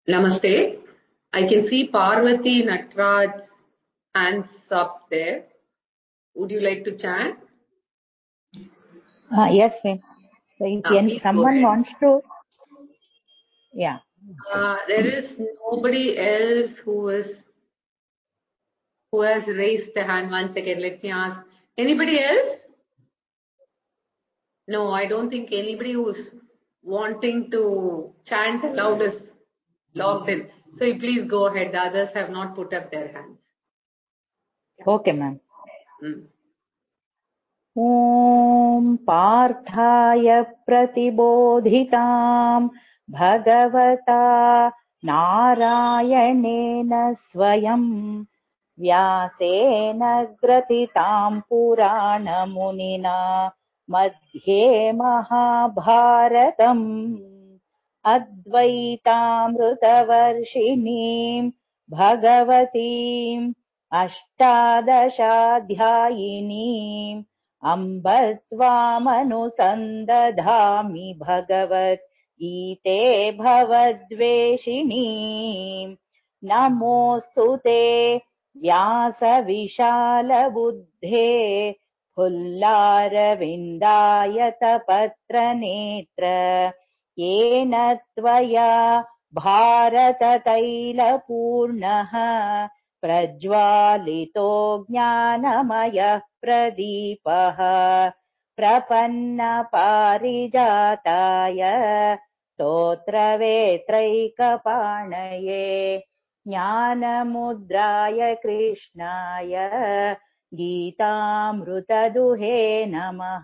Namaste. I can see Parvati Natraj hands up there. Would you like to chant? Yes, ma'am. So if someone wants to, yeah. There is nobody else who has raised the hand. 1 second, let me ask. Anybody else? No, I don't think anybody who's wanting to chant aloud is logged in. So you please go ahead. The others have not put up their hands. Okay, ma'am. ॐ पार्थाय प्रतिबोधितां भगवता नारायणेन स्वयं व्यासेन ग्रथितां पुराणमुनिना मध्ये महाभारतम् अद्वैतामृतवर्षिणीं भगवतीम् अष्टादशाध्यायिनीम् अम्ब त्वामनुसन्दधामि भगवद्गीते भवद्वेषिणीम् नमोऽस्तु ते व्यासविशालबुद्धे फुल्लारविन्दायतपत्रनेत्र येन त्वया भारततैलपूर्णः प्रज्वालितो ज्ञानमयः प्रदीपः प्रपन्नपारिजाताय स्तोत्रवेत्रैकपाणये ज्ञानमुद्राय कृष्णाय गीतामृतदुहे नमः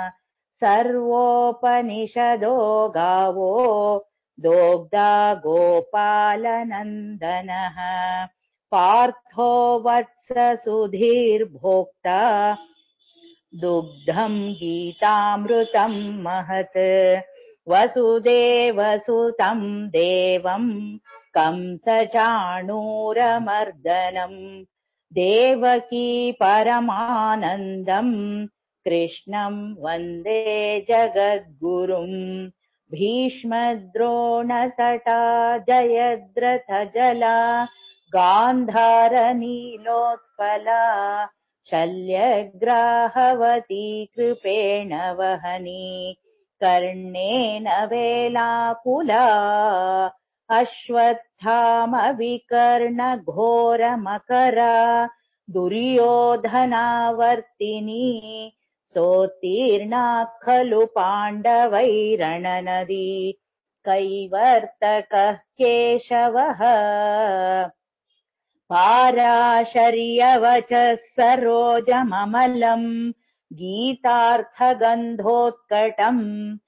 सर्वोपनिषदो गावो दोग्धा गोपालनन्दनः पार्थो वत्स सुधीर्भोक्ता दुग्धं गीतामृतं महत् वसुदेवसुतं देवं कंसचाणूरमर्दनम् देवकी परमानन्दं कृष्णं वन्दे जगद्गुरुम् भीष्मद्रोणतटा जयद्रथजला गान्धारनीलोत्पला शल्यग्राहवती कृपेण वहनी कर्णेन वेलाकुला अश्वत्थामविकर्णघोरमकरा दुर्योधनावर्तिनी सोत्तीर्णा खलु पाण्डवैरणनदी कैवर्तकः केशवः पाराशर्यवचः सरोजममलम् गीतार्थगन्धोत्कटम्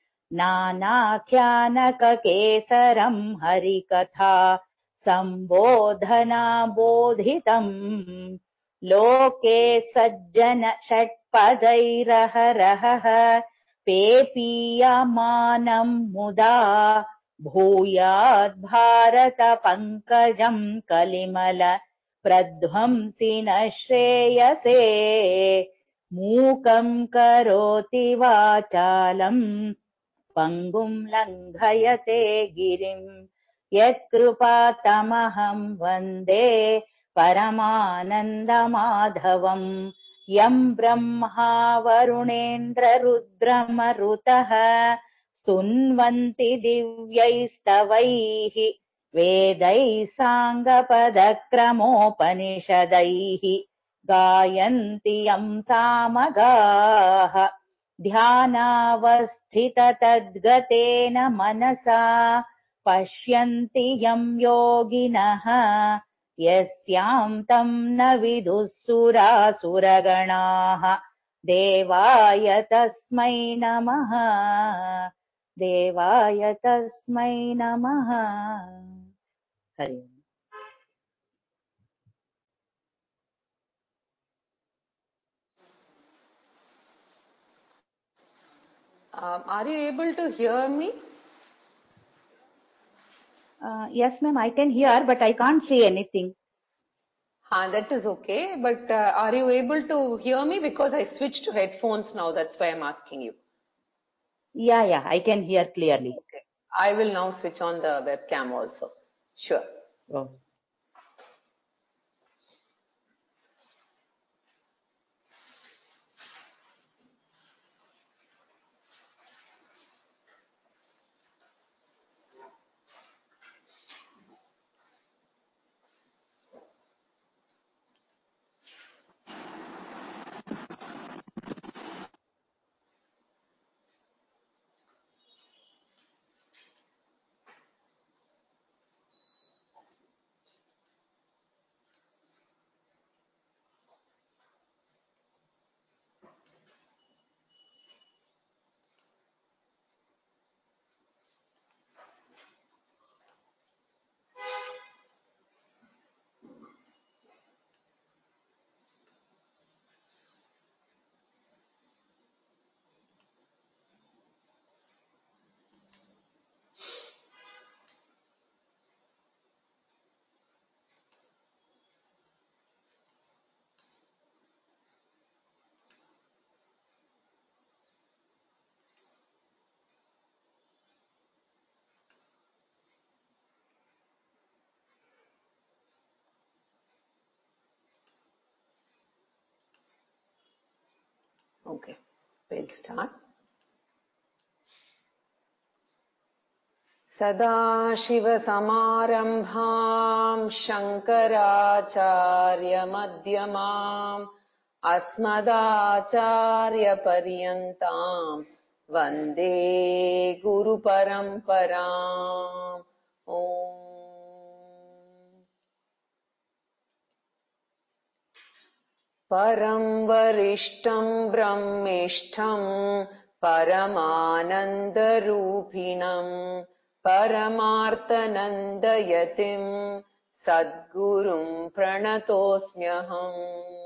नानाख्यानककेसरम् हरिकथा सम्बोधनाबोधितम् लोके सज्जन षट्पदैरहरहः पेपीयमानम् मुदा भूयाद् भारत पङ्कजम् कलिमल प्रध्वंसि न श्रेयसे मूकम् करोति वाचालम् पङ्गुम् लङ्घयते गिरिम् यत्कृपातमहं वन्दे परमानन्दमाधवम् यं ब्रह्मा वरुणेन्द्ररुद्रमरुतः स्तुन्वन्ति दिव्यैस्तवैः वेदैः साङ्गपदक्रमोपनिषदैः गायन्ति यं सामगाः ध्यानावस्थिततद्गतेन मनसा पश्यन्ति यं योगिनः यस्यां तं न विदुः सुरासुरगणाः देवाय तस्मै नमः देवाय तस्मै नमः Hari Are you able to hear me? Yes, ma'am, I can hear, but I can't see anything. That is okay. But are you able to hear me? Because I switched to headphones now. That's why I'm asking you. Yeah, I can hear clearly. Okay. I will now switch on the webcam also. Sure. Oh. Okay, we'll start. सदाशिवसमारम्भां शङ्कराचार्यमध्यमाम् अस्मदाचार्यपर्यन्तां वन्दे गुरुपरम्पराम्. ॐ परं वरिष्ठं ब्रह्मेष्ठं परमानन्दरूपिणं परमार्थनन्दयतिं सद्गुरुं प्रणतोऽस्म्यहम्.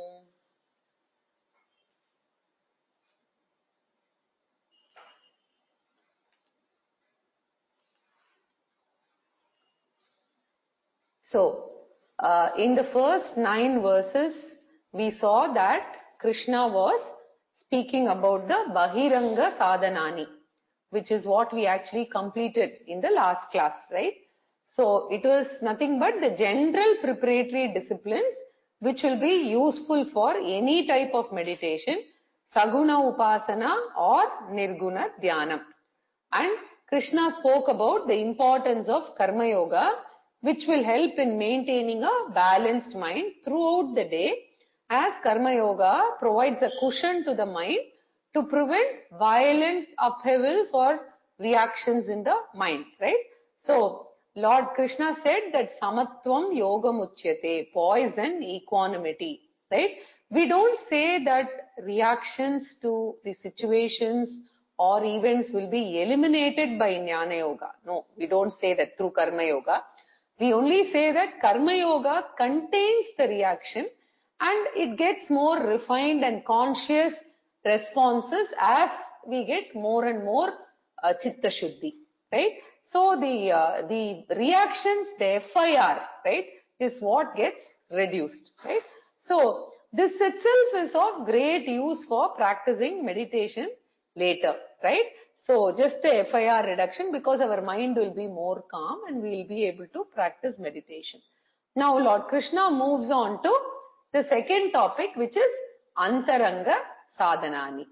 So, in the first 9 verses, we saw that Krishna was speaking about the Bahiranga Sadhanani, which is what we actually completed in the last class, right? So, it was nothing but the general preparatory disciplines which will be useful for any type of meditation, Saguna Upasana or Nirguna Dhyanam. And Krishna spoke about the importance of Karma Yoga, which will help in maintaining a balanced mind throughout the day, as Karma Yoga provides a cushion to the mind to prevent violent upheavals or reactions in the mind, right? So, Lord Krishna said that Samatvam Yogam Uchyate, poise and equanimity, right? We don't say that reactions to the situations or events will be eliminated by Jnana Yoga. No, we don't say that through Karma Yoga. We only say that Karma Yoga contains the reaction and it gets more refined and conscious responses as we get more and more Chitta Shuddhi, right? So the reactions, the FIR, right, is what gets reduced, right? So this itself is of great use for practicing meditation later, right? So just the FIR reduction, because our mind will be more calm and we will be able to practice meditation. Now Lord Krishna moves on to the second topic, which is Antaranga Sadhanani.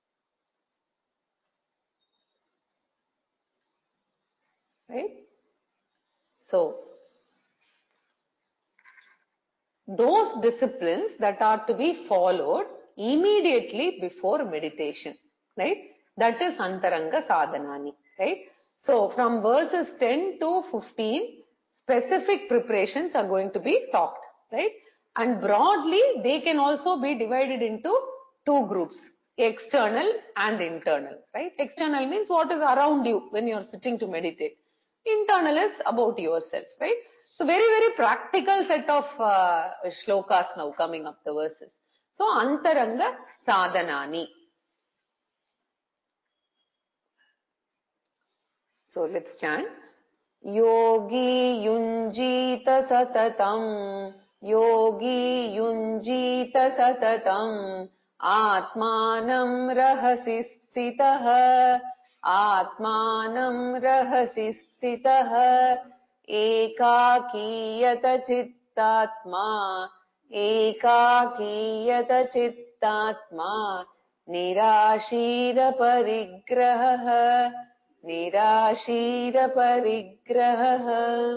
Right? So, those disciplines that are to be followed immediately before meditation, right? That is Antaranga Sadhanani, right? So, from verses 10 to 15, specific preparations are going to be talked, right? And broadly, they can also be divided into 2 groups, external and internal, right? External means what is around you when you are sitting to meditate. Internal is about yourself, right? So, very, very practical set of shlokas now coming up, the verses. So, Antaranga Sadhanani. So, let's chant. Yogi Yunjita Satatam, Yogi Yunjita Satatam, Atmanam Rahasi Sthitah, Atmanam Rahasi Sthitah, एकाकीयत चित्तात्मा एकाकीयत चित्तात्मा निराशीर परिग्रहः निराशीर परिग्रहः.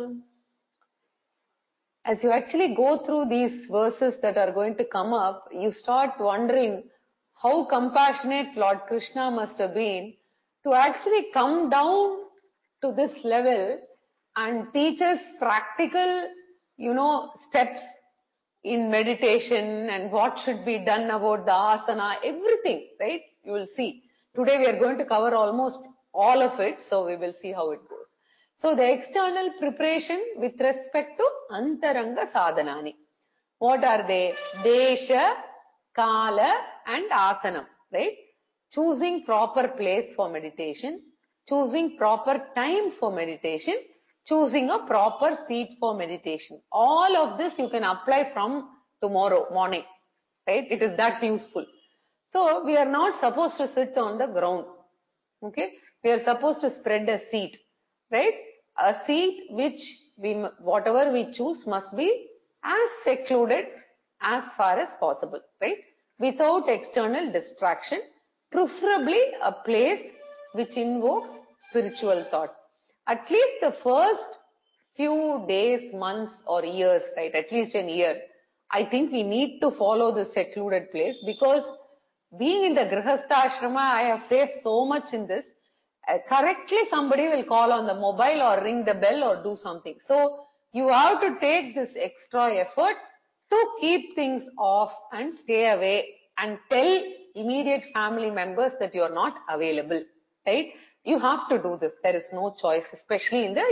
As you actually go through these verses that are going to come up, you start wondering how compassionate Lord Krishna must have been to actually come down to this level and teach us practical, steps in meditation and what should be done about the asana, everything, right? You will see. Today we are going to cover almost all of it, so we will see how it goes. So the external preparation with respect to antaranga sadhanani. What are they? Desha, Kala and Asanam, right? Choosing proper place for meditation, choosing proper time for meditation, choosing a proper seat for meditation. All of this you can apply from tomorrow morning, right? It is that useful. So we are not supposed to sit on the ground, okay? We are supposed to spread a seat, right? A seat which whatever we choose must be as secluded as far as possible, right? Without external distraction, preferably a place which invokes spiritual thought. At least the first few days, months or years, right? At least a year. I think we need to follow the secluded place because being in the Grihastha Ashrama, I have faced so much in this. Correctly somebody will call on the mobile or ring the bell or do something. So you have to take this extra effort to keep things off and stay away and tell immediate family members that you are not available, right? You have to do this. There is no choice, especially in the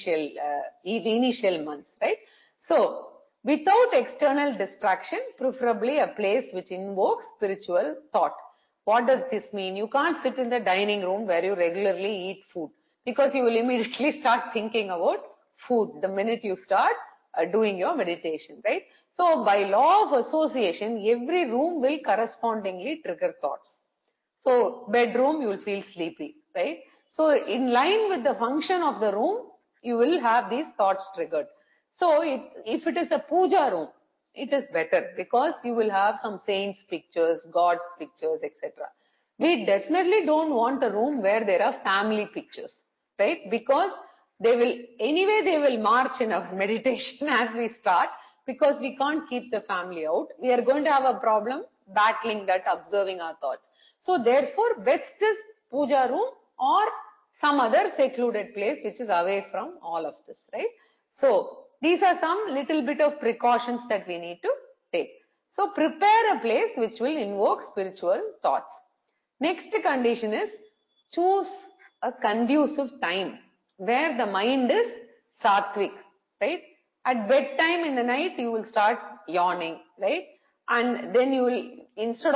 initial months, right? So without external distraction, preferably a place which invokes spiritual thought. What does this mean? You can't sit in the dining room where you regularly eat food because you will immediately start thinking about food the minute you start doing your meditation, right? So by law of association, every room will correspondingly trigger thoughts. So bedroom, you will feel sleepy, right? So in line with the function of the room, you will have these thoughts triggered. So if it is a puja room, it is better because you will have some saints pictures, God's pictures, etc. We definitely don't want a room where there are family pictures, right? Because they will march in our meditation as we start because we can't keep the family out. We are going to have a problem battling that, observing our thoughts. So therefore, best is puja room or some other secluded place which is away from all of this, right? So these are some little bit of precautions that we need to take. So prepare a place which will invoke spiritual thoughts. Next condition is choose a conducive time where the mind is sattvic, right? At bedtime in the night, you will start yawning, right? And then you will, instead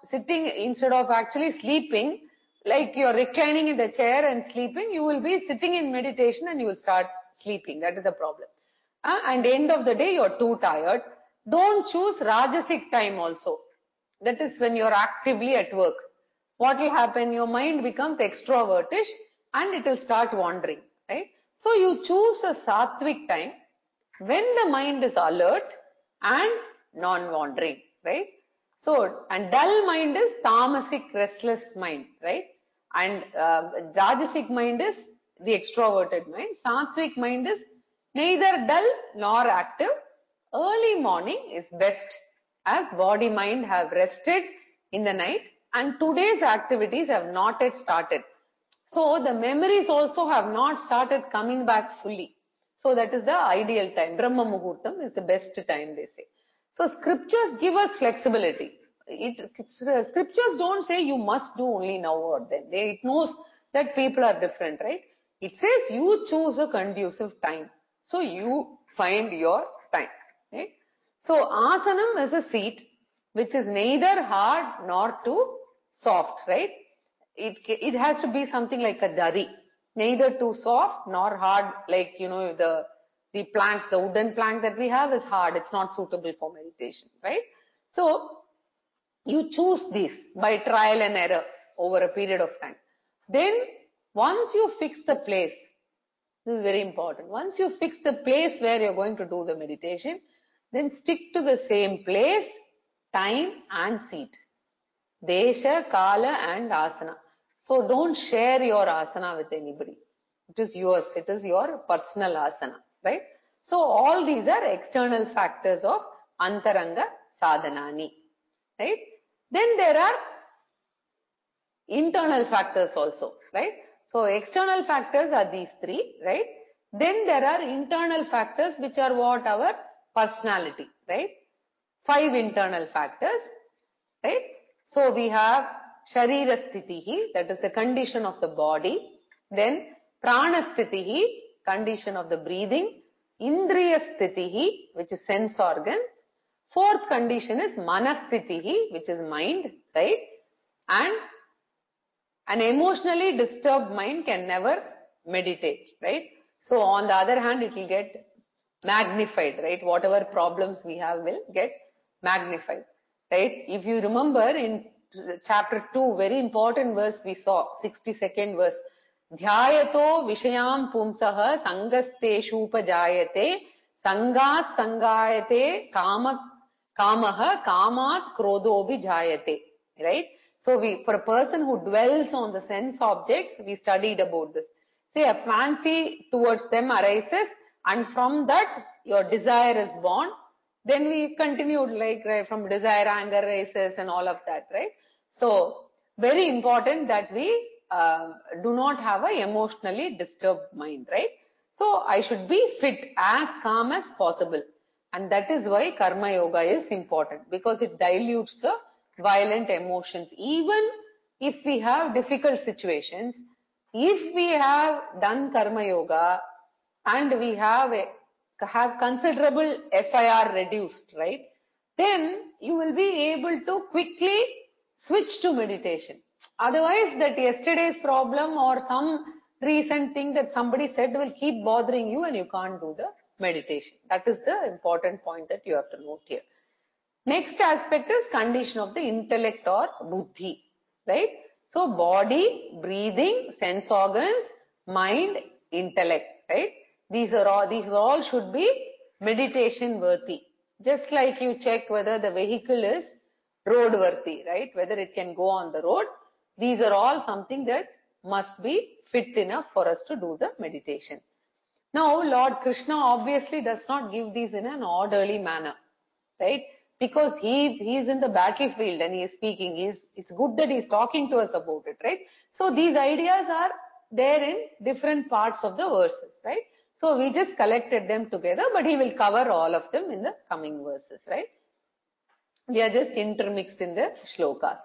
of actually sleeping, like you are reclining in the chair and sleeping, you will be sitting in meditation and you will start sleeping. That is the problem. And end of the day, you are too tired. Don't choose Rajasic time also. That is when you are actively at work. What will happen? Your mind becomes extrovertish and it will start wandering, right? So you choose a Sattvic time when the mind is alert and non-wandering, right? So, and dull mind is Tamasic, restless mind, right? And Rajasic mind is the extroverted mind. Sattvic mind is neither dull nor active. Early morning is best as body mind have rested in the night and today's activities have not yet started. So the memories also have not started coming back fully. So that is the ideal time. Brahma Muhurtam is the best time, they say. So scriptures give us flexibility. Scriptures don't say you must do only now or then. It knows that people are different, right? It says you choose a conducive time. So you find your time, right? So asanam is a seat which is neither hard nor too soft, right? It has to be something like a dari, neither too soft nor hard, like, the planks, the wooden plank that we have is hard. It's not suitable for meditation, right? So you choose this by trial and error over a period of time. Then once you fix the place, This is very important. Once you fix the place where you're going to do the meditation, then stick to the same place, time and seat. Desha, Kala and Asana. So don't share your asana with anybody. It is yours. It is your personal asana, right? So all these are external factors of Antaranga Sadhanani, right? Then there are internal factors also, right? So external factors are these three, right? Then there are internal factors which are what? Our personality, right? 5 internal factors, right? So we have Sharira Sthitihi, that is the condition of the body. Then Prana Sthitihi, condition of the breathing. Indriya Sthitihi, which is sense organ. 4th condition is Manasthitihi, which is mind, right? And an emotionally disturbed mind can never meditate, right? So on the other hand, it will get magnified, right? Whatever problems we have will get magnified, right? If you remember in chapter 2, very important verse we saw, 62nd verse. Dhyayato vishayam pumsaha sangasteshupajayate sangat sangayate kamaha kamat krodobhi jayate, right? So for a person who dwells on the sense objects, we studied about this. See, a fancy towards them arises, and from that your desire is born. Then we continued like right, from desire, anger rises and all of that, right? So very important that we do not have a emotionally disturbed mind, right? So I should be fit, as calm as possible. And that is why Karma Yoga is important, because it dilutes the violent emotions. Even if we have difficult situations, if we have done Karma Yoga and we have considerable FIR reduced, right? Then you will be able to quickly switch to meditation. Otherwise, that yesterday's problem or some recent thing that somebody said will keep bothering you and you can't do the meditation. That is the important point that you have to note here. Next aspect is condition of the intellect or buddhi, right? So body, breathing, sense organs, mind, intellect, right? These all should be meditation worthy. Just like you check whether the vehicle is road worthy, right? Whether it can go on the road. These are all something that must be fit enough for us to do the meditation. Now, Lord Krishna obviously does not give these in an orderly manner, right? Because he is in the battlefield and he is speaking. It's good that he is talking to us about it, right? So these ideas are there in different parts of the verses, right? So we just collected them together, but he will cover all of them in the coming verses, right? We are just intermixed in the shlokas.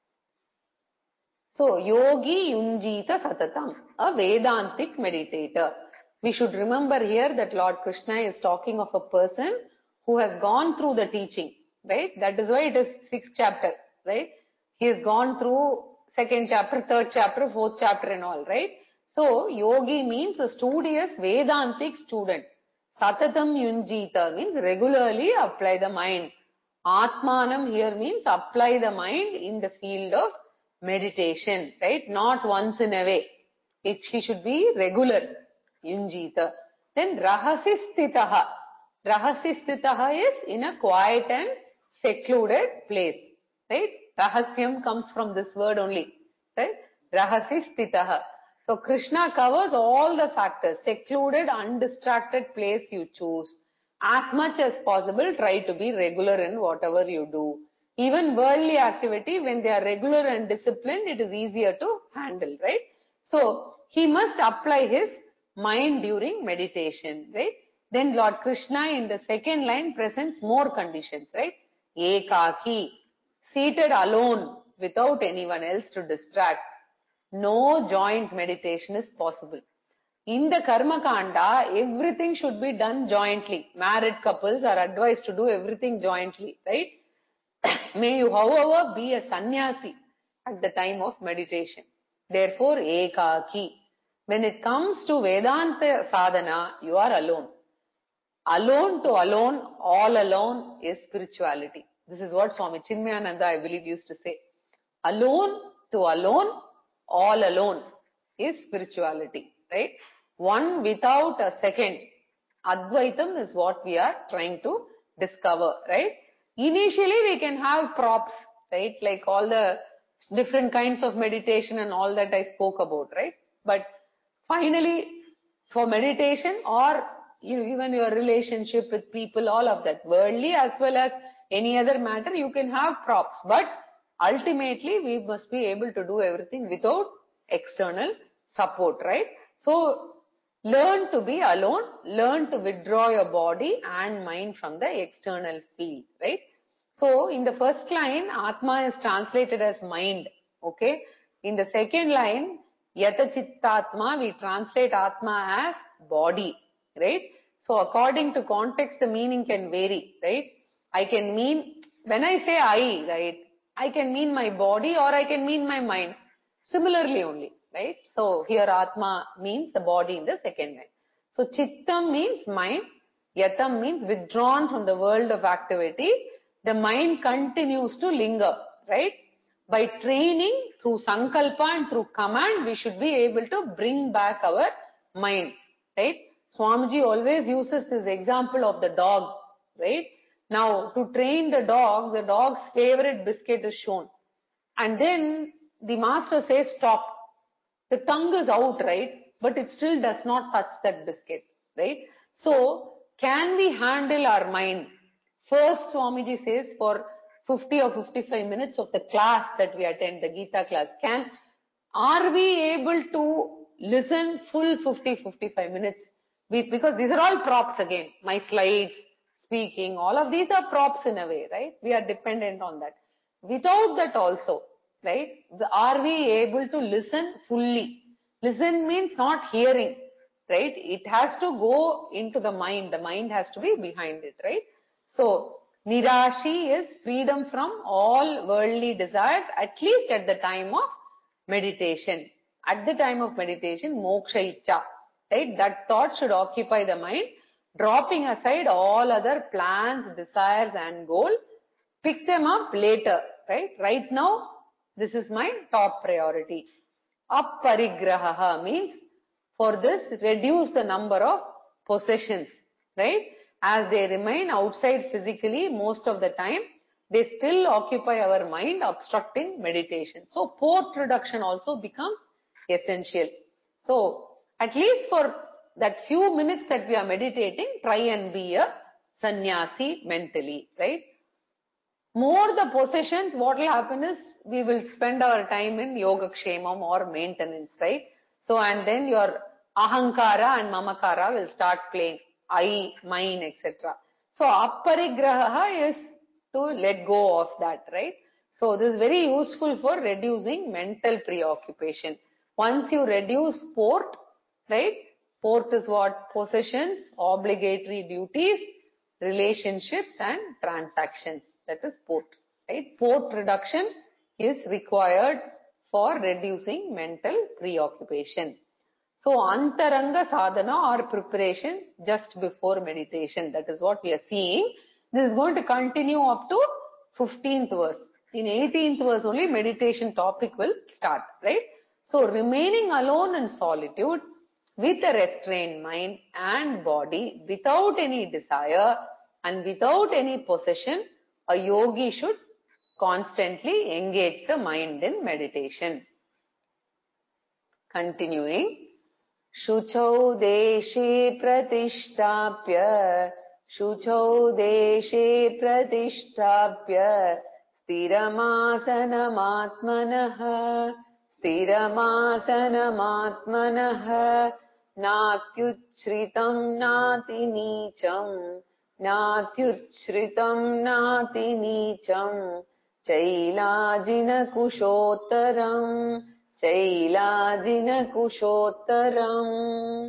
So, Yogi Yunjita Satatam, a Vedantic meditator. We should remember here that Lord Krishna is talking of a person who has gone through the teaching, right? That is why it is 6th chapter, right? He has gone through 2nd chapter, 3rd chapter, 4th chapter and all, right? So, Yogi means a studious Vedantic student. Satatam Yunjita means regularly apply the mind. Atmanam here means apply the mind in the field of meditation, right? Not once in a way. He should be regular. Yunjita. Then Rahasistitaha. Rahasistitaha is in a quiet and secluded place, right? Rahasyam comes from this word only, right? Rahasistitaha. So Krishna covers all the factors. Secluded, undistracted place you choose. As much as possible, try to be regular in whatever you do. Even worldly activity, when they are regular and disciplined, it is easier to handle, right? So, he must apply his mind during meditation, right? Then Lord Krishna in the 2nd line presents more conditions, right? Ekaki, seated alone without anyone else to distract. No joint meditation is possible. In the Karma Kanda, everything should be done jointly. Married couples are advised to do everything jointly, right? May you, however, be a sannyasi at the time of meditation. Therefore, ekaki. When it comes to Vedanta sadhana, you are alone. Alone to alone, all alone is spirituality. This is what Swami Chinmayananda, I believe, used to say. Alone to alone, all alone is spirituality, right? one without a second. Advaitam is what we are trying to discover, right? Initially we can have props, right? Like all the different kinds of meditation and all that I spoke about, right? But finally, for meditation or even your relationship with people, all of that, worldly as well as any other matter, you can have props. But ultimately, we must be able to do everything without external support, right? So, learn to be alone, learn to withdraw your body and mind from the external field, right? So, in the first line, Atma is translated as mind, okay? In the second line, Yata Chittatma, we translate Atma as body, right? So, according to context, the meaning can vary, right? I can mean, when I say I, right, I can mean my body or I can mean my mind. Similarly only, right? So, here Atma means the body in the second line. So, Chittam means mind, Yatam means withdrawn from the world of activity. The mind continues to linger, right? By training through sankalpa and through command, we should be able to bring back our mind, right? Swamiji always uses this example of the dog, right? Now, to train the dog's favorite biscuit is shown. And then the master says, stop. The tongue is out, right? But it still does not touch that biscuit, right? So, can we handle our mind? First, Swamiji says, for 50 or 55 minutes of the class that we attend, the Gita class, are we able to listen full 50-55 minutes? Because these are all props again. My slides, speaking, all of these are props in a way, right? We are dependent on that. Without that also, right? Are we able to listen fully? Listen means not hearing, right? It has to go into the mind. The mind has to be behind it, right? So, Nirashi is freedom from all worldly desires, at least at the time of meditation. At the time of meditation, moksha icha, right? That thought should occupy the mind, dropping aside all other plans, desires and goals. Pick them up later, right? Right now, this is my top priority. Apparigraha means, for this, reduce the number of possessions, right? As they remain outside physically most of the time, they still occupy our mind, obstructing meditation. So, port reduction also becomes essential. So, at least for that few minutes that we are meditating, try and be a sannyasi mentally, right? More the possessions, what will happen is, we will spend our time in yogakshemam or maintenance, right? So, and then your ahankara and mamakara will start playing, I, mine, etc. So, apparigraha is to let go of that, right? So, this is very useful for reducing mental preoccupation. Once you reduce port, right? Port is what? Possessions, obligatory duties, relationships and transactions. That is port, right? Port reduction is required for reducing mental preoccupation. So, antaranga sadhana or preparation just before meditation. That is what we are seeing. This is going to continue up to 15th verse. In 18th verse only meditation topic will start, right? So, remaining alone in solitude with a restrained mind and body without any desire and without any possession, a yogi should constantly engage the mind in meditation. Continuing. Shuchau deshe pratishtapya, Shuchau deshe pratishtapya, Sthiramasanamaatmanah, Sthiramasanamaatmanah, Natyuchritam nati nicham, Natyuchritam nati nicham, Chailajina kushottaram, Chailajina kushottaram.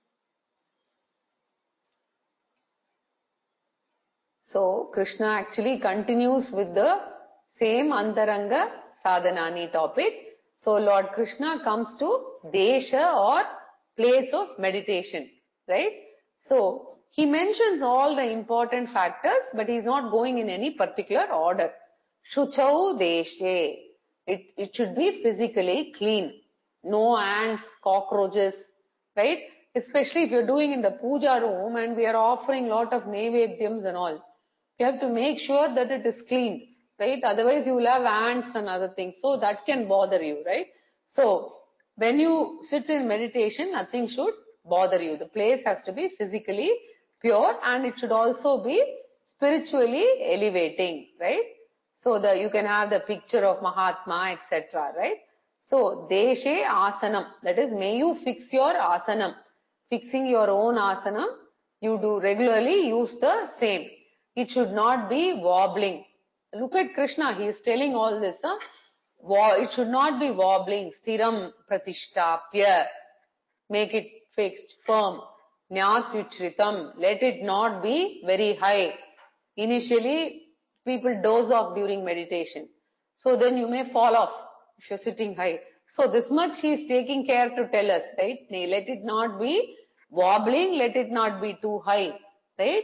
So, Krishna actually continues with the same Antaranga Sadhanani topic. So, Lord Krishna comes to Desha or place of meditation, right? So, he mentions all the important factors, but he is not going in any particular order. Shuchau Deshe. It should be physically clean. No ants, cockroaches, right? Especially if you're doing in the puja room and we are offering lot of naivedyams and all. You have to make sure that it is cleaned, right? Otherwise you will have ants and other things. So that can bother you, right? So when you sit in meditation, nothing should bother you. The place has to be physically pure and it should also be spiritually elevating, right? So you can have the picture of Mahatma, etc., right? So, Deshe Asanam, that is, may you fix your Asanam. Fixing your own Asanam, you do regularly use the same. It should not be wobbling. Look at Krishna, he is telling all this. It should not be wobbling. Stiram pratishtapya. Make it fixed, firm. Nyat vichritam. Let it not be very high. Initially, people doze off during meditation. So then you may fall off if you're sitting high. So this much he is taking care to tell us, right? Let it not be wobbling, let it not be too high, right?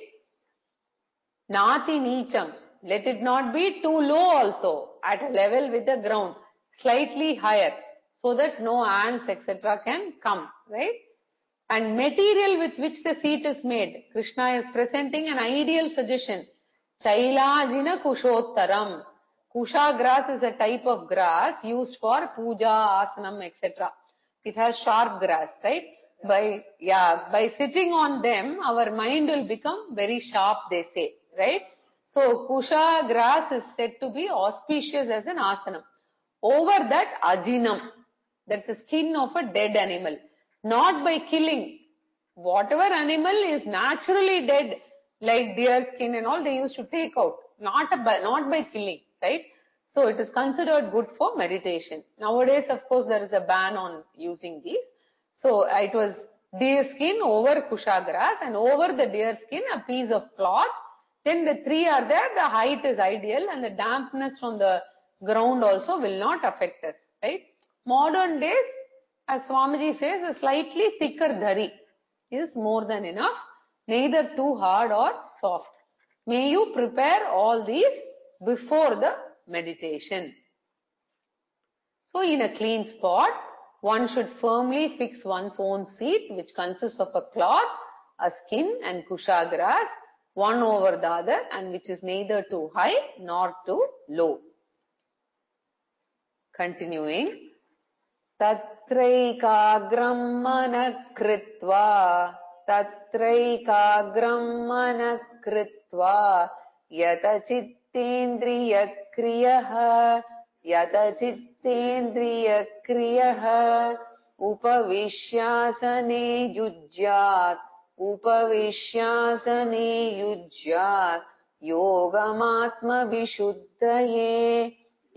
Nati nicham. Let it not be too low also, at a level with the ground, slightly higher, so that no ants, etc. can come, right? And material with which the seat is made, Krishna is presenting an ideal suggestion. Chailajina kushottaram. Kusha grass is a type of grass used for puja, asanam, etc. It has sharp grass, right? By sitting on them, our mind will become very sharp, they say, right? So, Kusha grass is said to be auspicious as an asanam. Over that, ajinam, that's the skin of a dead animal. Not by killing. Whatever animal is naturally dead, like deer skin and all, they used to take out. Not by killing, right? So, it is considered good for meditation. Nowadays, of course, there is a ban on using these. So, it was deer skin over kusha grass and over the deer skin a piece of cloth. Then the three are there, the height is ideal and the dampness from the ground also will not affect us, right? Modern days, as Swamiji says, a slightly thicker dhari is more than enough, neither too hard or soft. May you prepare all these before the meditation. So in a clean spot, one should firmly fix one's own seat, which consists of a cloth, a skin and kusha grass, one over the other, and which is neither too high nor too low. Continuing. Tatraikagram manakritva, tatraikagram manakritva, yata chittendriya kriyaha, upavishyasane yujyat, yogamatma vishuddhaye,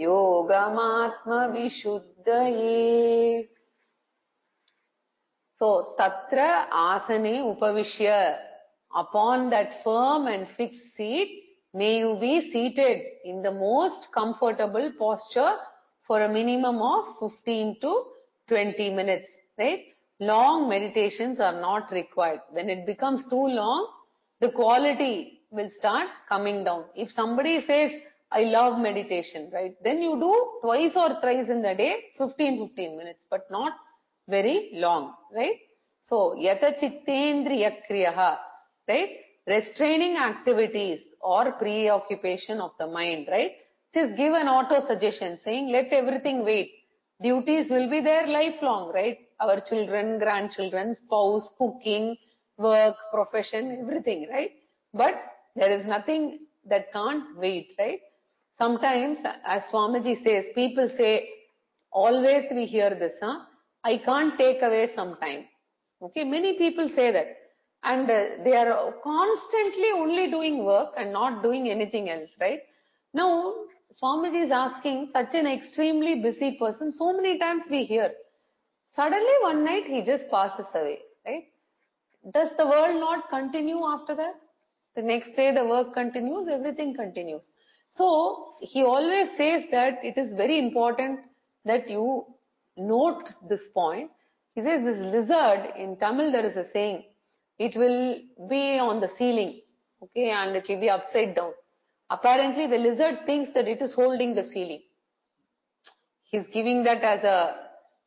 So, tatra asane upavishya, upon that firm and fixed seat, may you be seated in the most comfortable posture for a minimum of 15 to 20 minutes, right? Long meditations are not required. When it becomes too long, the quality will start coming down. If somebody says, I love meditation, right? Then you do twice or thrice in the day, 15 minutes, but not very long, right? So, yata chittendriya kriyaha, right? Restraining activities or preoccupation of the mind, right? Just give an auto suggestion saying, let everything wait. Duties will be there lifelong, right? Our children, grandchildren, spouse, cooking, work, profession, everything, right? But there is nothing that can't wait, right? Sometimes, as Swamiji says, people say, always we hear this, I can't take away some time. Okay, many people say that. And they are constantly only doing work and not doing anything else, right? Now, Swamiji is asking such an extremely busy person, so many times we hear. Suddenly one night he just passes away, right? Does the world not continue after that? The next day the work continues, everything continues. So, he always says that it is very important that you note this point. He says this lizard, in Tamil there is a saying, it will be on the ceiling, okay, and it will be upside down. Apparently the lizard thinks that it is holding the ceiling. He's giving that as a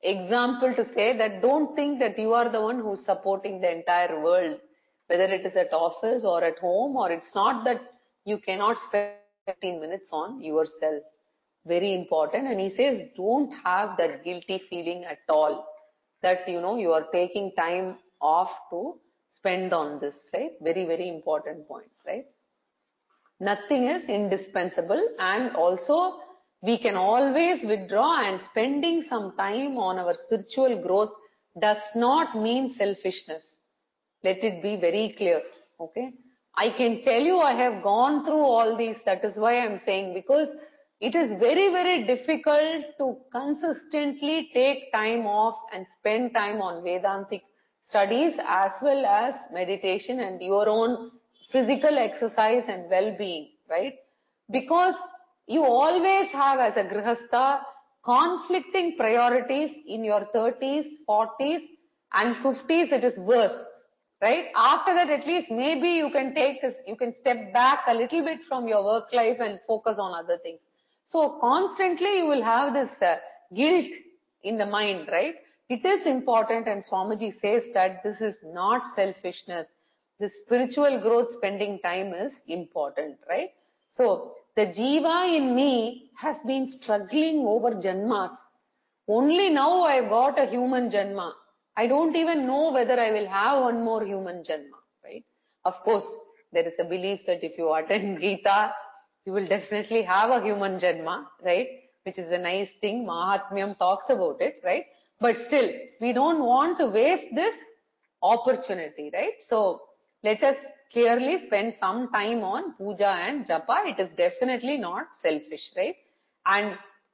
example to say that don't think that you are the one who's supporting the entire world, whether it is at office or at home, or it's not that you cannot spend 15 minutes on yourself. Very important. And he says, don't have that guilty feeling at all that, you know, you are taking time off to spend on this, right? Very, very important point, right? Nothing is indispensable, and also we can always withdraw, and spending some time on our spiritual growth does not mean selfishness. Let it be very clear, okay? I can tell you I have gone through all these, that is why I am saying, because it is very, very difficult to consistently take time off and spend time on Vedantic studies as well as meditation and your own physical exercise and well-being, right? Because you always have, as a Grihastha, conflicting priorities in your 30s, 40s and 50s. It is worse, right? After that, at least maybe you can you can step back a little bit from your work life and focus on other things. So constantly you will have this guilt in the mind, right? It is important, and Swamiji says that this is not selfishness. The spiritual growth, spending time is important, right? So the jiva in me has been struggling over janmas. Only now I got a human janma. I don't even know whether I will have one more human janma, right? Of course, there is a belief that if you attend Gita, you will definitely have a human janma, right? Which is a nice thing. Mahatmyam talks about it, right? But still, we don't want to waste this opportunity, right? So let us clearly spend some time on puja and japa. It is definitely not selfish, right? And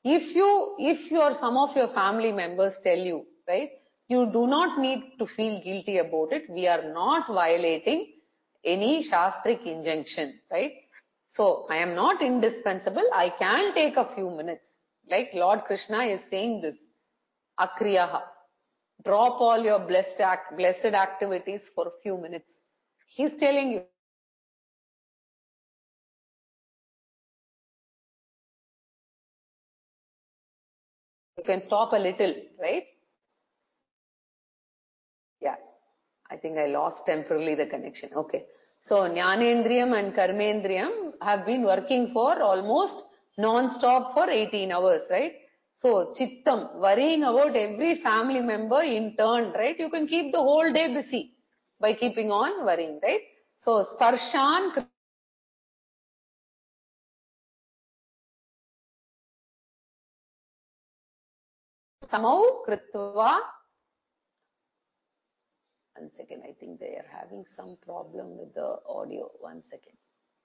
if some of your family members tell you, right, you do not need to feel guilty about it. We are not violating any Shastric injunction, right? So I am not indispensable. I can take a few minutes. Like Lord Krishna is saying this, akriyaha. Drop all your blessed activities for a few minutes. He's telling you. You can stop a little, right? Yeah. I think I lost temporarily the connection. Okay. So Jnanendriyam and Karmendriyam have been working for almost non-stop for 18 hours, right? So Chittam, worrying about every family member in turn, right? You can keep the whole day busy by keeping on worrying, right? So Sparshan Samau Kritva. One second, I think they are having some problem with the audio. One second.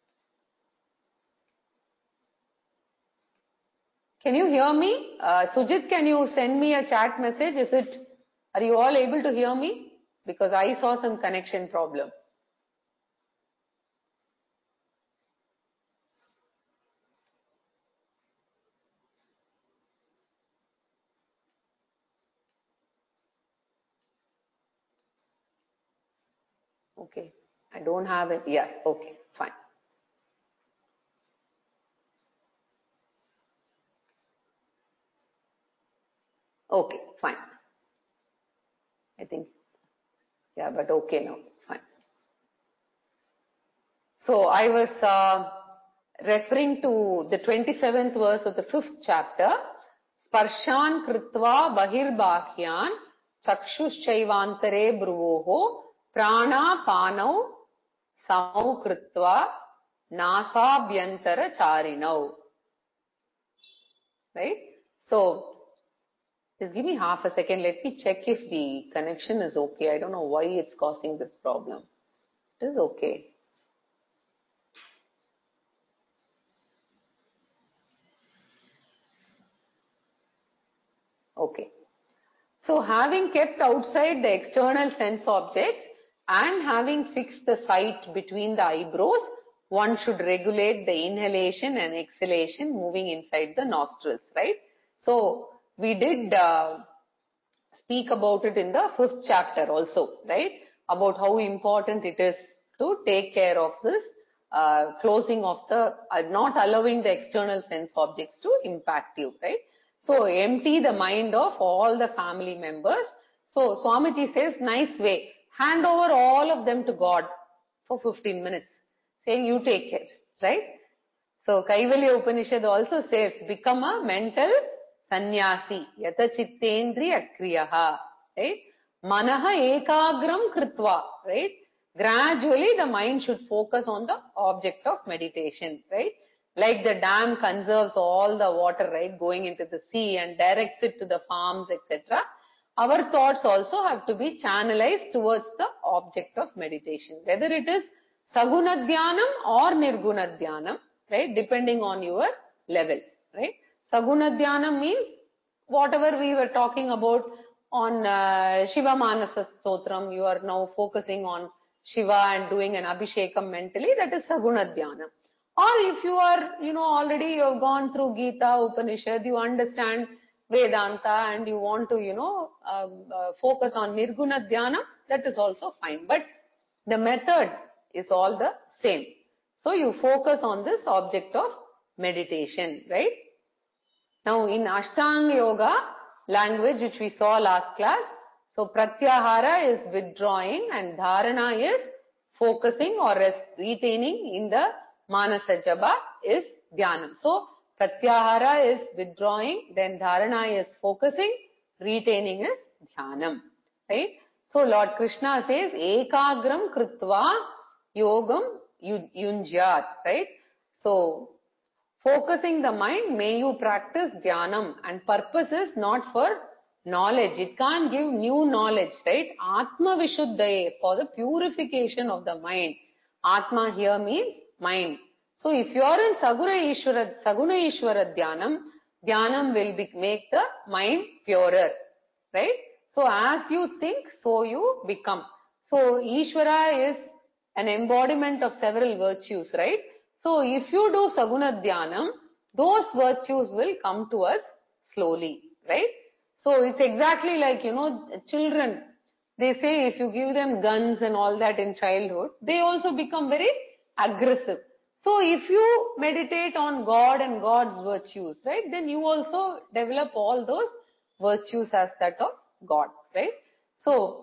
Can you hear me? Sujit, can you send me a chat message? Are you all able to hear me? Because I saw some connection problem. Okay. I don't have it. Yeah. Okay. Fine. Okay. Fine. I think. Yeah, but okay now. Fine. So I was referring to the 27th verse of the 5th chapter. Sparshan kritva bahirbahyan chakshushchaivantare bruvoho prana panau samau kritva nasabhyantara charinau. Right? So, just give me half a second. Let me check if the connection is okay. I don't know why it's causing this problem. It is okay. Okay. So having kept outside the external sense objects and having fixed the sight between the eyebrows, one should regulate the inhalation and exhalation moving inside the nostrils, right? So we did speak about it in the 5th chapter also, right? About how important it is to take care of this closing of the, not allowing the external sense objects to impact you, right? So empty the mind of all the family members. So Swamiji says, nice way. Hand over all of them to God for 15 minutes. Saying, you take care, right? So Kaivalya Upanishad also says, become a mental sannyasi. Yata chittendriya kriyaha. Right? Manaha ekagram kritva. Right? Gradually the mind should focus on the object of meditation. Right? Like the dam conserves all the water, right, going into the sea and directs it to the farms, etc. Our thoughts also have to be channelized towards the object of meditation. Whether it is Saguna Dhyanam or Nirguna Dhyanam, right, depending on your level, right. Saguna Dhyanam means whatever we were talking about on Shiva Manasa Stotram, you are now focusing on Shiva and doing an Abhishekam mentally, that is Saguna Dhyanam. Or if you are, already you have gone through Gita, Upanishad, you understand Vedanta and you want to, focus on Nirguna Dhyana, that is also fine. But the method is all the same. So you focus on this object of meditation, right? Now in Ashtanga Yoga language which we saw last class, so Pratyahara is withdrawing and Dharana is focusing or retaining in the Manasa Japa is Dhyanam. So Pratyahara is withdrawing, then Dharana is focusing, retaining is Dhyanam. Right? So Lord Krishna says, Ekagram Kritva Yogam Yunjyat. Right? So focusing the mind, may you practice Dhyanam, and purpose is not for knowledge. It can't give new knowledge, right? Atma Vishuddhaye, for the purification of the mind. Atma here means mind. So if you are in Saguna Ishvara Dhyanam, Dhyanam will make the mind purer, right? So as you think, so you become. So Ishvara is an embodiment of several virtues, right? So if you do Saguna Dhyanam, those virtues will come to us slowly, right? So it's exactly like, children, they say if you give them guns and all that in childhood, they also become very aggressive. So if you meditate on God and God's virtues, right, then you also develop all those virtues as that of God, right? So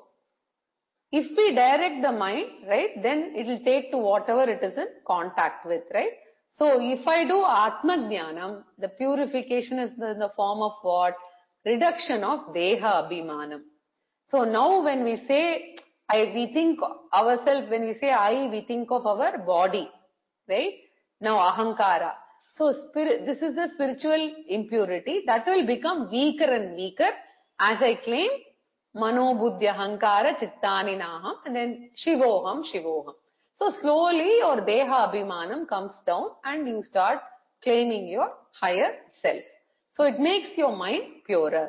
if we direct the mind, right, then it will take to whatever it is in contact with, right? So if I do Atma Dhyanam, the purification is in the form of what? Reduction of Deha Abhimanam. So now when we say, we think ourselves, when we say I, we think of our body, right? Now Ahankara. So this is the spiritual impurity that will become weaker and weaker as I claim Mano Buddhya Hankara Chittani Naham and then Shivoham. So slowly your Deha Abhimanam comes down and you start claiming your higher self. So it makes your mind purer.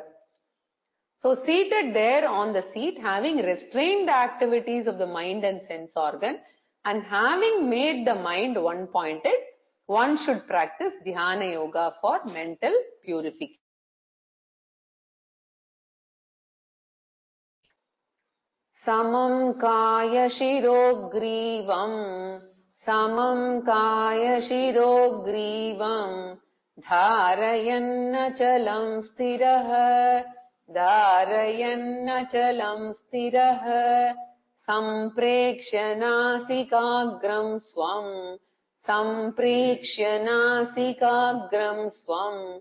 So seated there on the seat, having restrained the activities of the mind and sense organ and having made the mind one-pointed, one should practice Dhyana Yoga for mental purification. Samam Kaya Shiro Grivam Dharayanna Chalam Stiraha Samprekshya Nasikagram Swam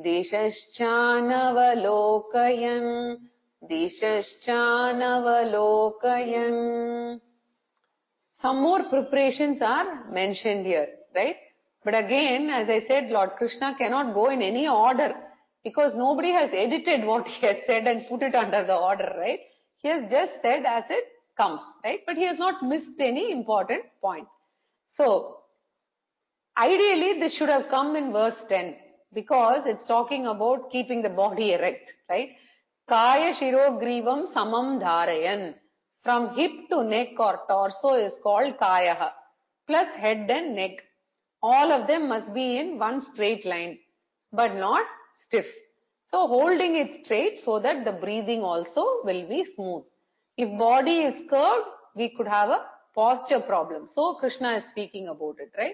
Dishashchanavalokayan. Some more preparations are mentioned here, right? But again, as I said, Lord Krishna cannot go in any order because nobody has edited what he has said and put it under the order, right? He has just said as it comes, right? But he has not missed any important point. So, ideally, this should have come in verse 10 because it's talking about keeping the body erect, right? Kaya Shiro Grivam Samam Dharayan. From hip to neck or torso is called Kayaha, plus head and neck. All of them must be in one straight line, but not stiff. So holding it straight so that the breathing also will be smooth. If body is curved, we could have a posture problem. So Krishna is speaking about it, right?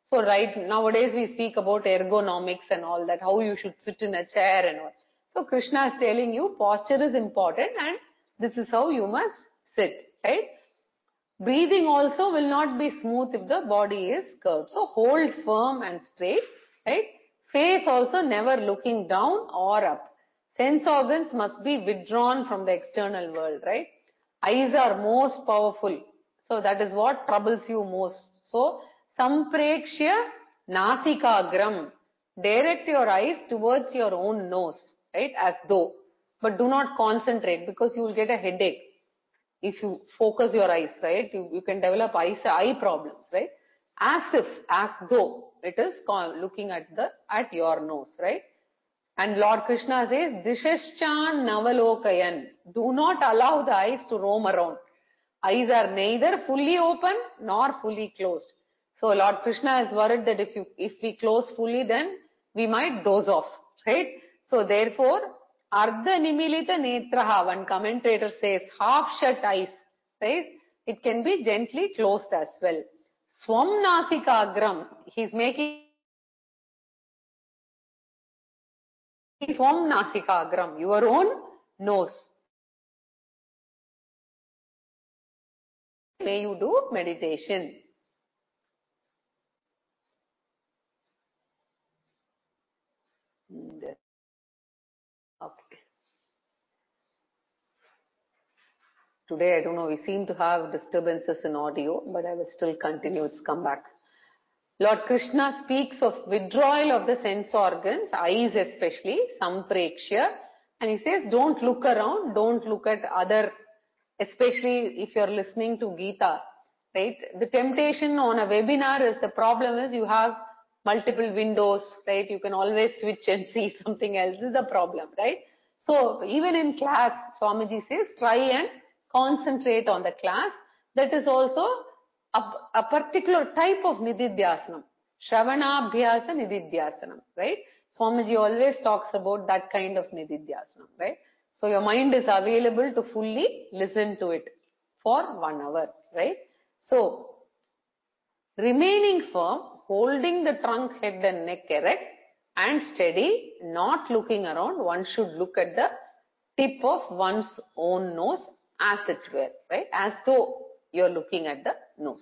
So nowadays we speak about ergonomics and all that, how you should sit in a chair and all. So Krishna is telling you posture is important and this is how you must sit, right? Breathing also will not be smooth if the body is curved. So hold firm and straight, right? Face also never looking down or up. Sense organs must be withdrawn from the external world, right? Eyes are most powerful. So that is what troubles you most. So, samprekshya nasikagram. Direct your eyes towards your own nose, right? As though. But do not concentrate because you will get a headache. If you focus your eyes, right? You can develop eye problems, right? As though it is looking at your nose, right? And Lord Krishna says, Dishashchan Navalokayan. Do not allow the eyes to roam around. Eyes are neither fully open nor fully closed. So Lord Krishna is worried that if we close fully, then we might doze off, right? So therefore, Ardha Nimilita Netraha, one commentator says, half shut eyes, right? It can be gently closed as well. Swam Nasikagram, he's making Swam Nasikagram, your own nose. May you do meditation. Okay. Today, I don't know, we seem to have disturbances in audio, but I will still continue. It's come back. Lord Krishna speaks of withdrawal of the sense organs, eyes especially, samprekshya, and he says, don't look around, don't look at other, especially if you're listening to Gita, right? The temptation on a webinar is, the problem is you have multiple windows, right? You can always switch and see something else. This is the problem, right? So even in class, Swamiji says, try and concentrate on the class. That is also a particular type of nididhyasanam. Shravanabhyasa nididhyasanam, right? Swamiji always talks about that kind of nididhyasanam, right? So your mind is available to fully listen to it for 1 hour, right? So, remaining firm, holding the trunk, head and neck erect and steady, not looking around, one should look at the tip of one's own nose as it were, right? As though you're looking at the nose.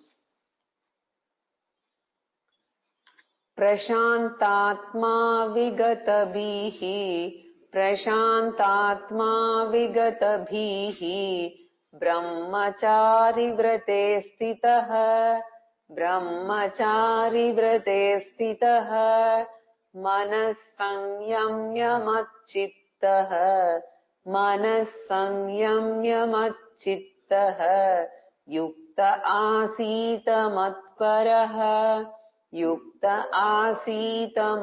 Prashantatma vigatabhihi, Prashantatma vigatabhihi, Brahmachari vrate stitah, Brahmachari vrate stitah, Manas samyamya matchittah, Manas samyamya matchittah, Yukta asita matparah, Yukta asita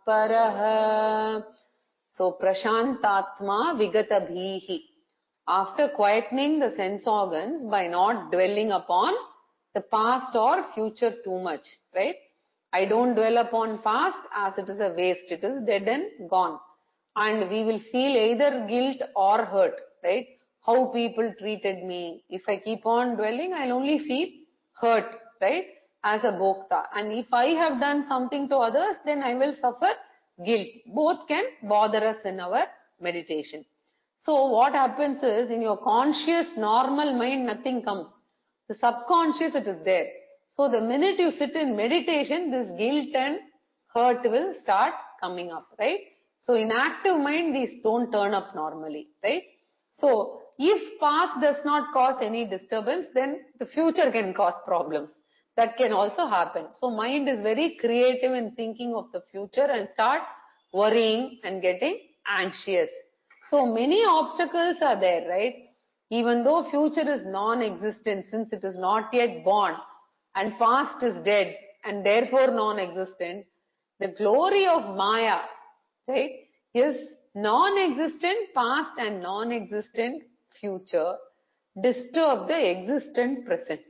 matparah. So, Prashantatma vigatabhihi. After quietening the sense organs by not dwelling upon the past or future too much, right? I don't dwell upon past as it is a waste. It is dead and gone. And we will feel either guilt or hurt, right? How people treated me. If I keep on dwelling, I'll only feel hurt, right? As a bhokta. And if I have done something to others, then I will suffer guilt. Both can bother us in our meditation. So what happens is, in your conscious normal mind, nothing comes. The subconscious, it is there. So the minute you sit in meditation, this guilt and hurt will start coming up, right? So in active mind, these don't turn up normally, right? So if past does not cause any disturbance, then the future can cause problems. That can also happen. So mind is very creative in thinking of the future and start worrying and getting anxious. So many obstacles are there, right? Even though future is non-existent since it is not yet born and past is dead and therefore non-existent, the glory of Maya, right, is non-existent past and non-existent future disturb the existent present.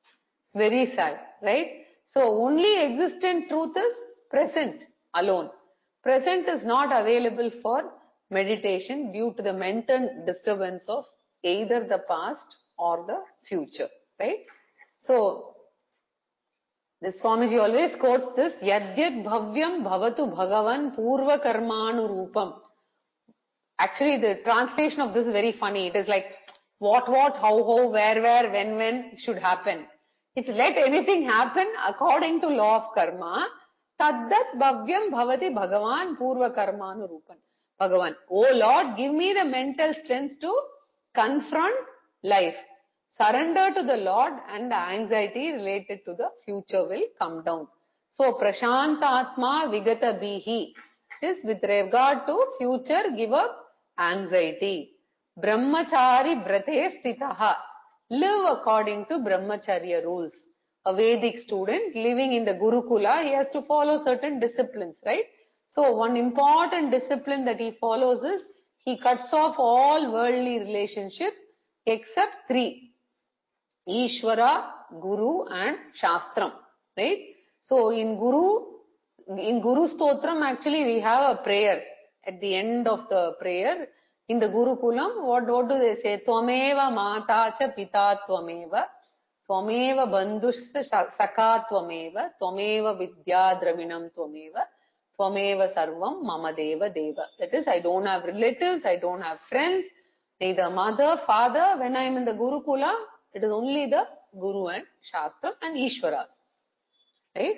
Very sad, right? So only existent truth is present alone. Present is not available for meditation due to the mental disturbance of either the past or the future, right? So This Swamiji always quotes this, Yadyat Bhavyam Bhavatu Bhagavan Purva Karmanu Rupam. Actually, the translation of this is very funny. It is like, what, how, where, when should happen. It's let anything happen according to law of karma. Taddat Bhavyam Bhavati Bhagavan Purva Karmanu Rupam. Bhagavan, oh Lord, give me the mental strength to confront life. Surrender to the Lord and the anxiety related to the future will come down. So, Prashanta Atma Vigata Bihi is with regard to future, give up anxiety. Brahmachari Brate Stitaha. Live according to Brahmacharya rules. A Vedic student living in the Gurukula, he has to follow certain disciplines, right? So, one important discipline that he follows is, he cuts off all worldly relationships except three. Ishvara, Guru and Shastram, right? So, in Guru Stotram, actually we have a prayer. At the end of the prayer, in the Gurukulam, what do they say? Tvameva mata cha pita tvameva, tvameva bandhushta saka tvameva, tvameva vidya dravinam tvameva, tvameva sarvam mama deva deva. That is, I don't have relatives, I don't have friends, neither mother, father. When I am in the Gurukula, it is only the Guru and Shastra and Ishvara. Right?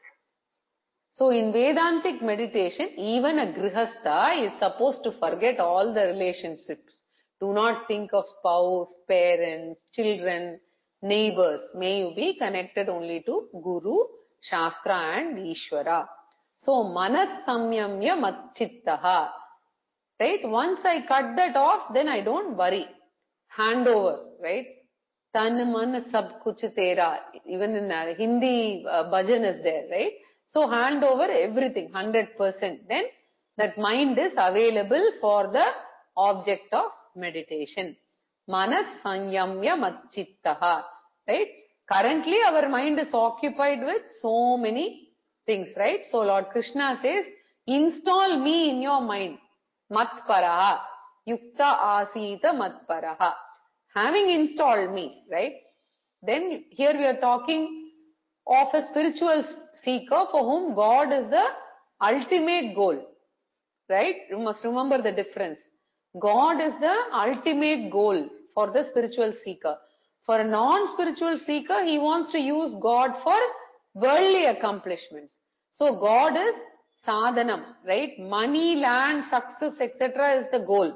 So, in Vedantic meditation, even a Grihastha is supposed to forget all the relationships. Do not think of spouse, parents, children, neighbors. May you be connected only to Guru, Shastra and Ishvara. So, Manas Samyamya Matchittaha. Right? Once I cut that off, then I don't worry. Hand over. Right? Tan man sab kuch tera. Even in Hindi bhajan is there, right? So hand over everything, 100%. Then that mind is available for the object of meditation. Manas sanyamya matchittaha. Right? Currently our mind is occupied with so many things, right? So Lord Krishna says, install me in your mind. Matparaha. Yukta asita matparaha. Having installed me, right? Then here we are talking of a spiritual seeker for whom God is the ultimate goal, right? You must remember the difference. God is the ultimate goal for the spiritual seeker. For a non-spiritual seeker, he wants to use God for worldly accomplishments. So God is sadhanam, right? Money, land, success, etc. is the goal.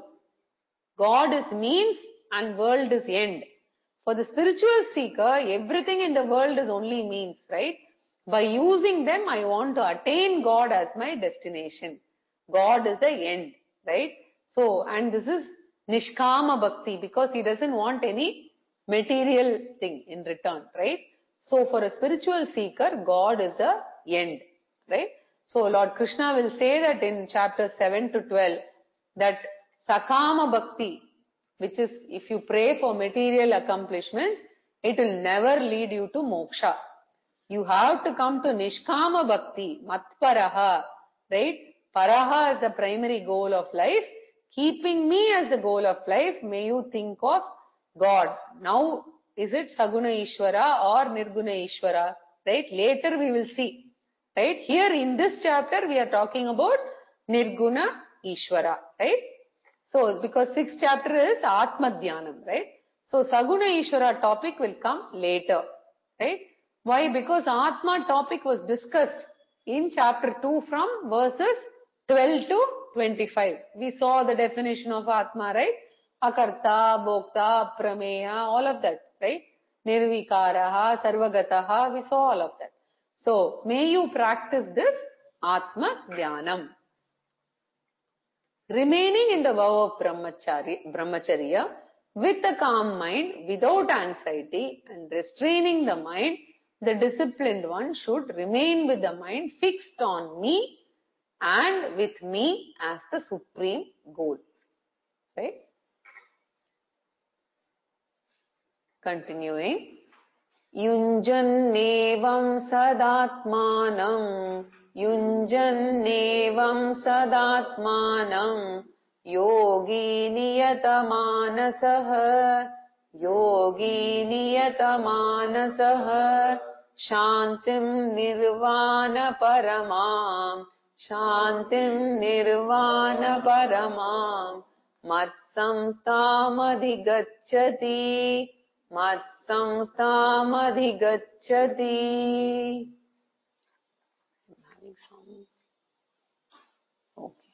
God is means and world is end. For the spiritual seeker, everything in the world is only means, right? By using them, I want to attain God as my destination. God is the end, right? So, and this is Nishkama Bhakti, because he doesn't want any material thing in return, right? So, for a spiritual seeker, God is the end, right? So, Lord Krishna will say that in chapter 7 to 12, that Sakama Bhakti, which is if you pray for material accomplishments, it will never lead you to moksha. You have to come to Nishkama Bhakti, Matparaha, right? Paraha is the primary goal of life. Keeping me as the goal of life, may you think of God. Now, is it Saguna Ishvara or Nirguna Ishvara? Right? Later we will see. Right? Here in this chapter, we are talking about Nirguna Ishvara. Right? So, because 6th chapter is Atma Dhyanam. Right? So, Saguna Ishvara topic will come later. Right? Why? Because Atma topic was discussed in chapter 2 from verses 12 to 25. We saw the definition of Atma, right? Akarta, Bhokta, Prameya, all of that, right? Nirvikaraha, Sarvagataha, we saw all of that. So, may you practice this Atma Dhyanam. Remaining in the vow of Brahmacharya with a calm mind, without anxiety and restraining the mind, the disciplined one should remain with the mind fixed on me and with me as the supreme goal. Right? Continuing. Yunjannevam sadatmanam, Yunjannevam sadatmanam, Yogi niyatamanasaha, Yogi niyatamanasaha, Shantim Nirvana Paramam. Shantim Nirvana Paramam. Mattam Tamadhigacchati. Mattam Tamadhigacchati. Okay.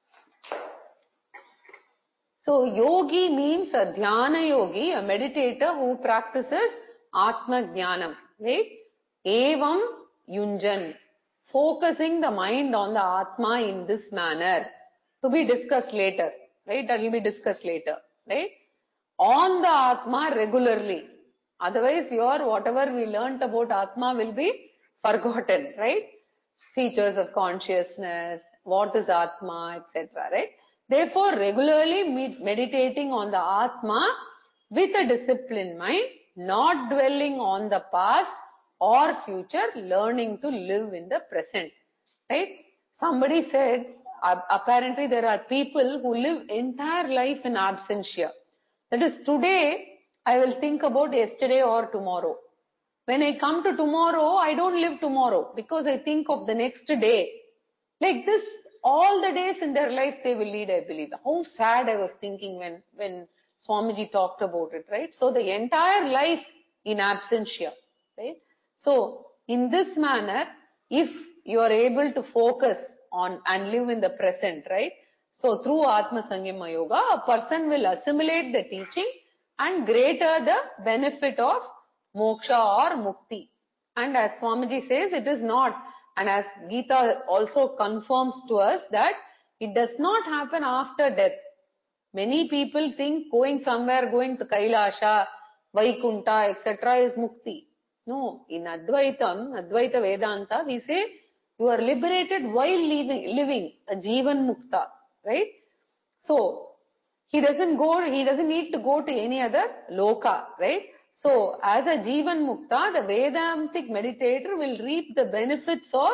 So, yogi means a dhyana yogi, a meditator who practices Atma Jnanam, right? Evam Yunjan, focusing the mind on the Atma in this manner. To be discussed later, right? That will be discussed later, right? On the Atma regularly. Otherwise, whatever we learnt about Atma will be forgotten, right? Features of consciousness, what is Atma, etc., right? Therefore, regularly meditating on the Atma with a disciplined mind, not dwelling on the past or future, learning to live in the present, right? Somebody said, apparently there are people who live entire life in absentia. That is, today I will think about yesterday or tomorrow. When I come to tomorrow, I don't live tomorrow because I think of the next day. Like this, all the days in their life they will lead, I believe. How sad I was thinking when Swamiji talked about it, right? So the entire life in absentia, right? So in this manner, if you are able to focus on and live in the present, right? So through Atma Sanyama Yoga, a person will assimilate the teaching and greater the benefit of moksha or mukti. And as Swamiji says, it is not. And as Gita also confirms to us that it does not happen after death. Many people think going somewhere, going to Kailasha, Vaikunta, etc. is mukti. No, in Advaita Vedanta, we say you are liberated while living a Jivan Mukta, right? So, he doesn't need to go to any other loka, right? So, as a Jivan Mukta, the Vedantic meditator will reap the benefits of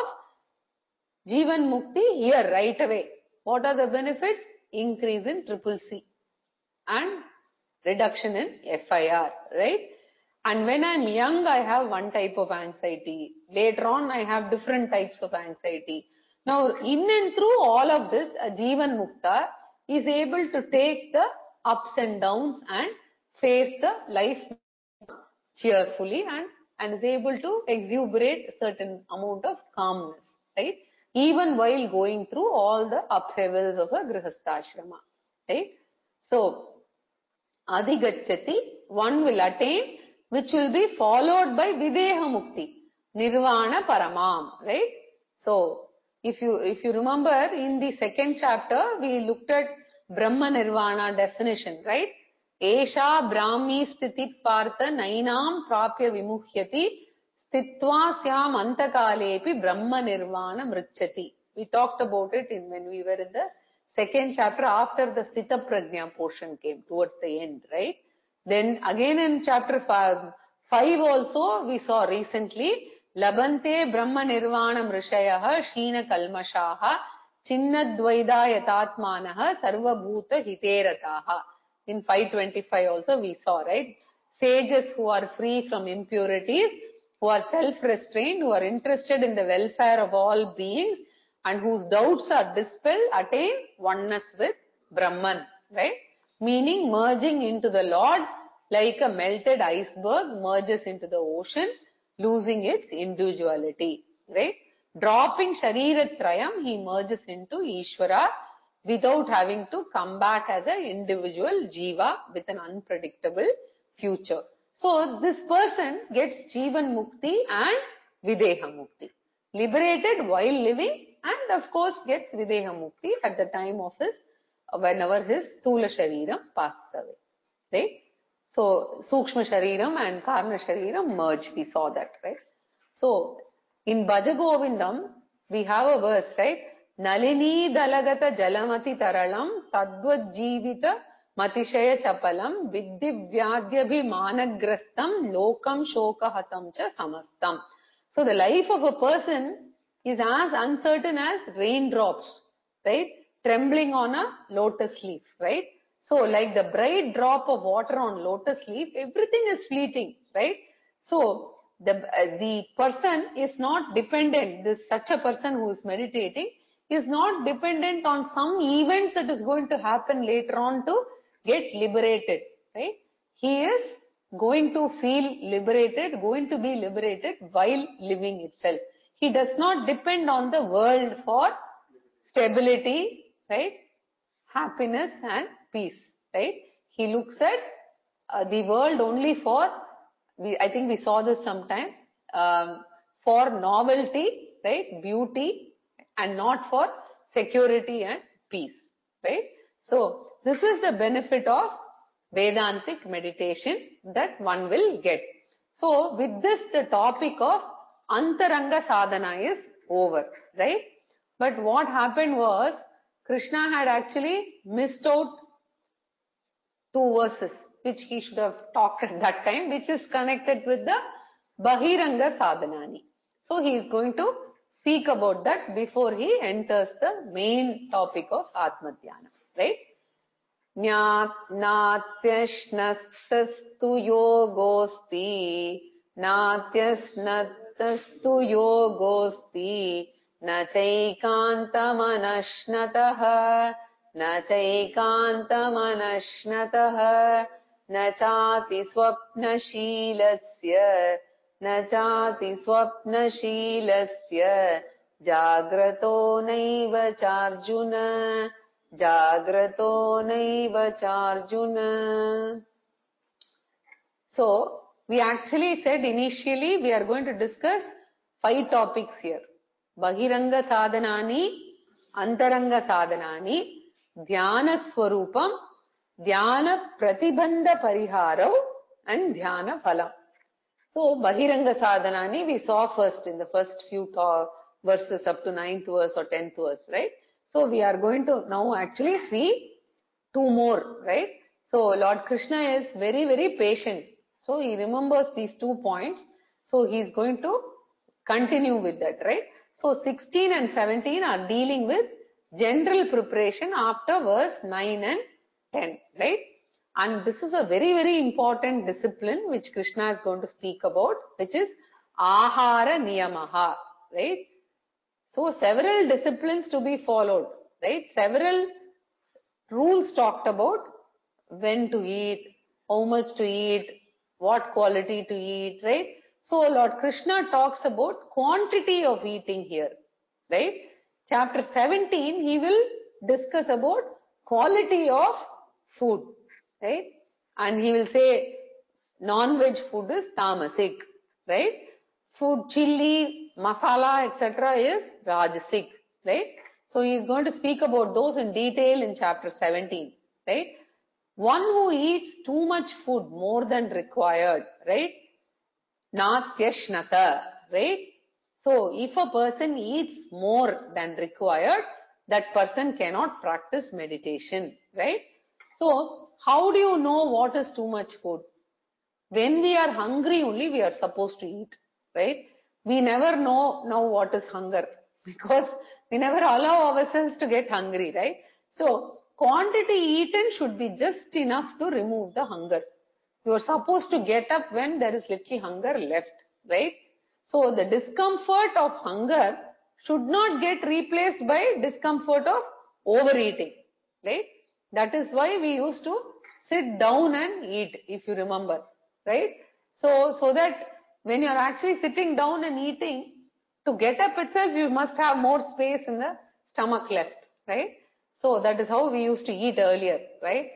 Jivan Mukti here right away. What are the benefits? Increase in triple C and reduction in FIR, right? And when I'm young, I have one type of anxiety. Later on, I have different types of anxiety. Now, in and through all of this, a Jivan Mukta is able to take the ups and downs and face the life cheerfully and is able to exuberate a certain amount of calmness, right? Even while going through all the upheavals of a Grihastha-ashrama, right? So, Adhigacchati, one will attain, which will be followed by Videha Mukti, Nirvana Paramam, right? So, if you remember in the second chapter, we looked at Brahma Nirvana definition, right? Esha Brahmi Stitit Partha Nainam Prapya Vimuhyati Stitva Syam Antakalepi Brahma Nirvana Mritchati. We talked about it when we were in the second chapter after the Sthita Prajna portion came towards the end, right? Then again in chapter 5 also we saw recently Labante Brahma Nirvana Mrishayaha Sheena Kalmashaha Chinnadvaida Yatatmanaha Sarva Bhuta Hiterataha. In 525 also we saw, right? Sages who are free from impurities, who are self-restrained, who are interested in the welfare of all beings, and whose doubts are dispelled, attain oneness with Brahman, right? Meaning merging into the Lord like a melted iceberg merges into the ocean, losing its individuality, right? Dropping Shariratrayam, he merges into Ishvara without having to come back as an individual Jiva with an unpredictable future. So this person gets Jivan Mukti and Videha Mukti. Liberated while living, and of course gets Videha Mukti at the time of whenever his Sthula Shariram passes away, right? So, Sukshma Shariram and Karna Shariram merge, we saw that, right? So, in Bhaja Govindam, we have a verse, right? Nalini Dalagata Jalamati Taralam Tadvat Jivita Matishaya Chapalam Viddivyadhyabhi Managrastam Lokam Shokahatam Cha Samastam. So, the life of a person is as uncertain as raindrops, right? Trembling on a lotus leaf, right? So, like the bright drop of water on lotus leaf, everything is fleeting, right? So, the person is not dependent, such a person who is meditating is not dependent on some event that is going to happen later on to get liberated, right? He is going to feel liberated, going to be liberated while living itself. He does not depend on the world for stability, right? Happiness and peace, right? He looks at the world only for, I think we saw this sometime, for novelty, right? Beauty, and not for security and peace, right? So, this is the benefit of Vedantic meditation that one will get. So, with this, the topic of Antaranga Sadhana is over, right? But what happened was, Krishna had actually missed out 2 verses, which he should have talked at that time, which is connected with the Bahiranga Sadhanani. So, he is going to speak about that before he enters the main topic of Atma Dhyana, right? Natyashnastastu yogosti, natyashnastastu yogosti, na chaikantamanashnatah, na chaikantamanashnatah, na chati swapnashilasya, na chati swapnashilasya, jagrato naiva charjuna, jagrato naiva charjuna. So, we actually said initially we are going to discuss 5 topics here. Bahiranga Sadhanani, Antaranga Sadhanani, Dhyana Swarupam, Dhyana Pratibandha Pariharau, and Dhyana Phalam. So, Bahiranga Sadhanani we saw first in the first few verses up to 9th verse or 10th verse, right? So, we are going to now actually see 2 more, right? So, Lord Krishna is very, very patient. So, he remembers these 2 points. So, he is going to continue with that, right? So, 16 and 17 are dealing with general preparation after verse 9 and 10, right? And this is a very, very important discipline which Krishna is going to speak about, which is Ahara Niyamaha, right? So, several disciplines to be followed, right? Several rules talked about when to eat, how much to eat, what quality to eat, right? So, Lord Krishna talks about quantity of eating here, right? Chapter 17, he will discuss about quality of food, right? And he will say non-veg food is tamasic, right? Food, chili, masala, etc. is rajasic, right? So, he is going to speak about those in detail in chapter 17, right? One who eats too much food more than required, right? Natyashnata, right? So, if a person eats more than required, that person cannot practice meditation, right? So, how do you know what is too much food? When we are hungry only we are supposed to eat, right? We never know now what is hunger because we never allow ourselves to get hungry, right? So, quantity eaten should be just enough to remove the hunger. You are supposed to get up when there is little hunger left, right? So, the discomfort of hunger should not get replaced by discomfort of overeating, right? That is why we used to sit down and eat, if you remember, right? So that when you are actually sitting down and eating, to get up itself, you must have more space in the stomach left, right? So that is how we used to eat earlier, right?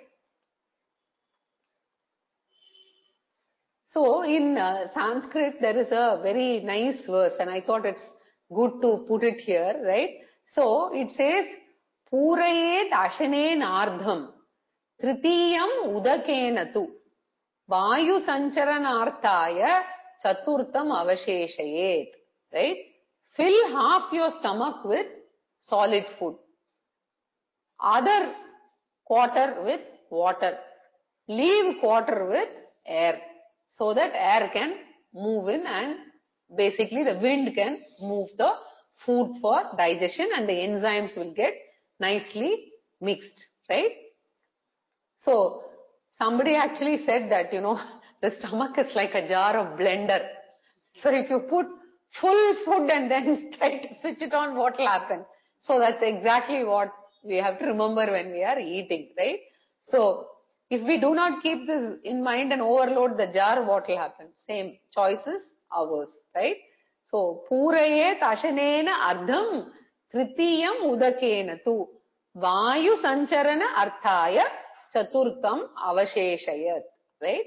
So in Sanskrit, there is a very nice verse and I thought it's good to put it here, right? So it says, Purayet ashanen ardham, tritiyam udakenatu, vayu sancharanarthaya chaturtam avasheshayet, right? Fill half your stomach with solid food, other quarter with water, leave quarter with air, so that air can move in and basically the wind can move the food for digestion and the enzymes will get nicely mixed, right? So, somebody actually said that, the stomach is like a jar of blender. So if you put full food and then try to switch it on, what will happen? So that's exactly what we have to remember when we are eating, right? So if we do not keep this in mind and overload the jar, what will happen? Same choices, ours, right? So Purayet ashanena ardham tritiyam udakena tu vayu sancharana arthaya chaturtham avasheshayat, right?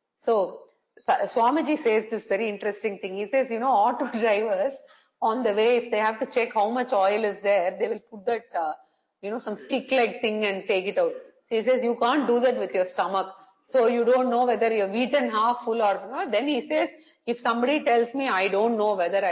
So Swamiji says this very interesting thing. He says, auto drivers on the way, if they have to check how much oil is there, they will put that, some stick-like thing and take it out. So he says, you can't do that with your stomach. So you don't know whether you've eaten half full or not. Then he says, if somebody tells me I don't know whether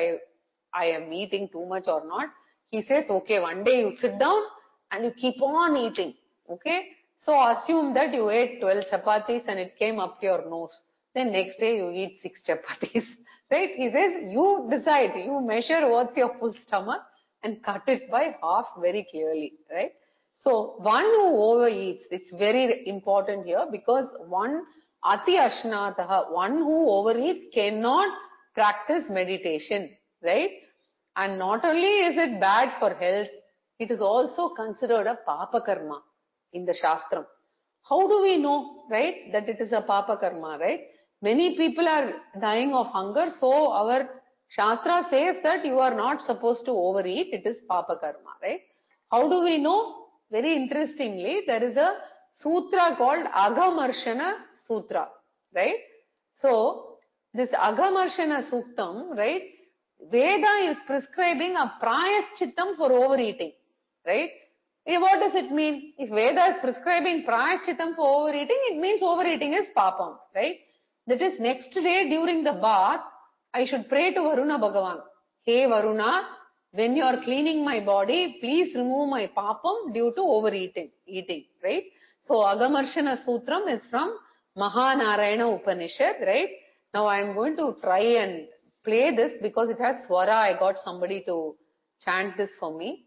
I am eating too much or not, he says, okay, one day you sit down and you keep on eating. Okay? So assume that you ate 12 chapatis and it came up your nose. Then next day you eat 6 chapatis. Right? He says, you decide, you measure what's your full stomach and cut it by half very clearly. Right? So one who overeats, it's very important here because one ati ashnataha, one who overeats cannot practice meditation. Right? And not only is it bad for health, it is also considered a papa karma in the Shastram. How do we know, right, that it is a papa karma, right? Many people are dying of hunger, so our Shastra says that you are not supposed to overeat, it is papa karma, right? How do we know? Very interestingly, there is a sutra called Agamarshana Sutra, right? So, this Agamarshana Suktam, right, Veda is prescribing a prayashchittam for overeating, right? What does it mean? If Veda is prescribing prayashchittam for overeating, it means overeating is papam, right? That is, next day during the bath, I should pray to Varuna Bhagavan. Hey Varuna, when you are cleaning my body, please remove my papam due to overeating, right? So Agamarshana Sutram is from Mahanarayana Upanishad, right? Now I am going to try and play this because it has swara. I got somebody to chant this for me.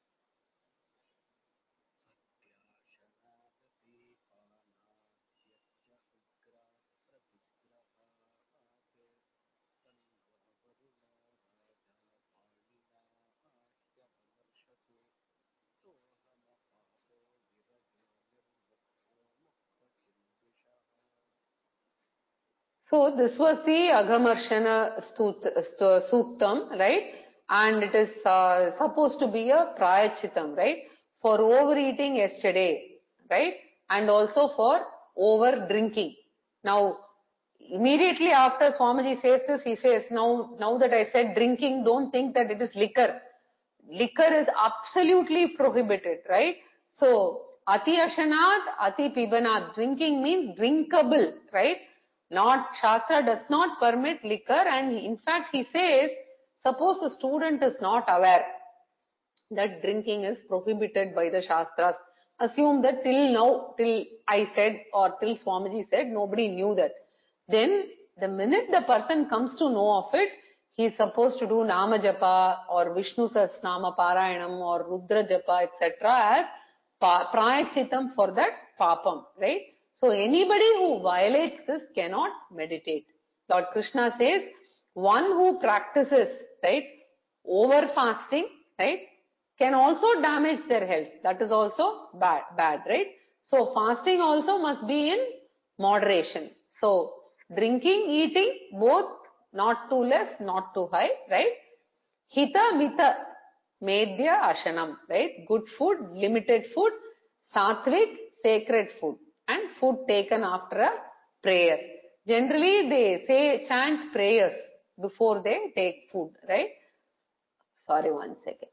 So this was the Agamarshana Suktam, right? And it is supposed to be a Prayachittam, right? For overeating yesterday, right? And also for over drinking. Now, immediately after Swamiji says this, he says, now that I said drinking, don't think that it is liquor. Liquor is absolutely prohibited, right? So, Ati Ashanat, Ati Pibanat. Drinking means drinkable, right? Shastra does not permit liquor, and in fact he says, suppose the student is not aware that drinking is prohibited by the Shastras. Assume that till I said or till Swamiji said, nobody knew that. Then the minute the person comes to know of it, he is supposed to do Nama Japa or Vishnu Sahasranama Parayanam or Rudra Japa, etc. as Prayachittam for that papam, right? So anybody who violates this cannot meditate. Lord Krishna says, one who practices, right, over fasting, right, can also damage their health. That is also bad, right? So fasting also must be in moderation. So drinking, eating, both not too less, not too high, right? Hita, mita, medya, ashanam, right? Good food, limited food, sattvic, sacred food, and food taken after a prayer. Generally, they chant prayers before they take food, right? Sorry, one second.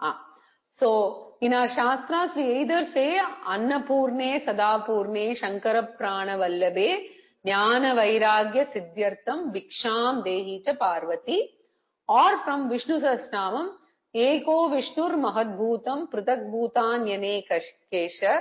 So, in our Shastras, we either say Annapurne, Sadapurne, Shankara Prana Vallabe, Jnana Vairagya Siddhyartham, Bhiksham Dehi Cha Parvati, or from Vishnu Sahasranamam, Eko Vishnur Mahadbhutam, Pritak Bhutanyane Kesha,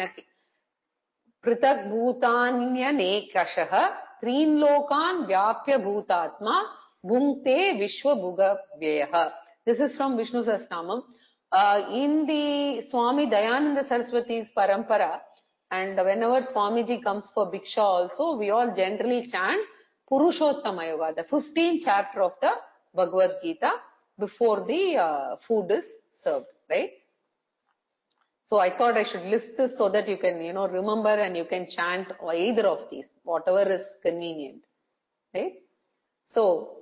Pritak Bhutanyane Kashaha, Trin Lokan Vyapya Bhutatma, Bhunkte Vishwa Bhuga Vyaha. This is from Vishnu Sahasranamam. In the Swami Dayananda Saraswati's Parampara, and whenever Swamiji comes for Bhiksha also, we all generally chant Purushottama Yoga, the 15th chapter of the Bhagavad Gita, before the food is served, right? So I thought I should list this so that you can, remember and you can chant either of these, whatever is convenient, right? So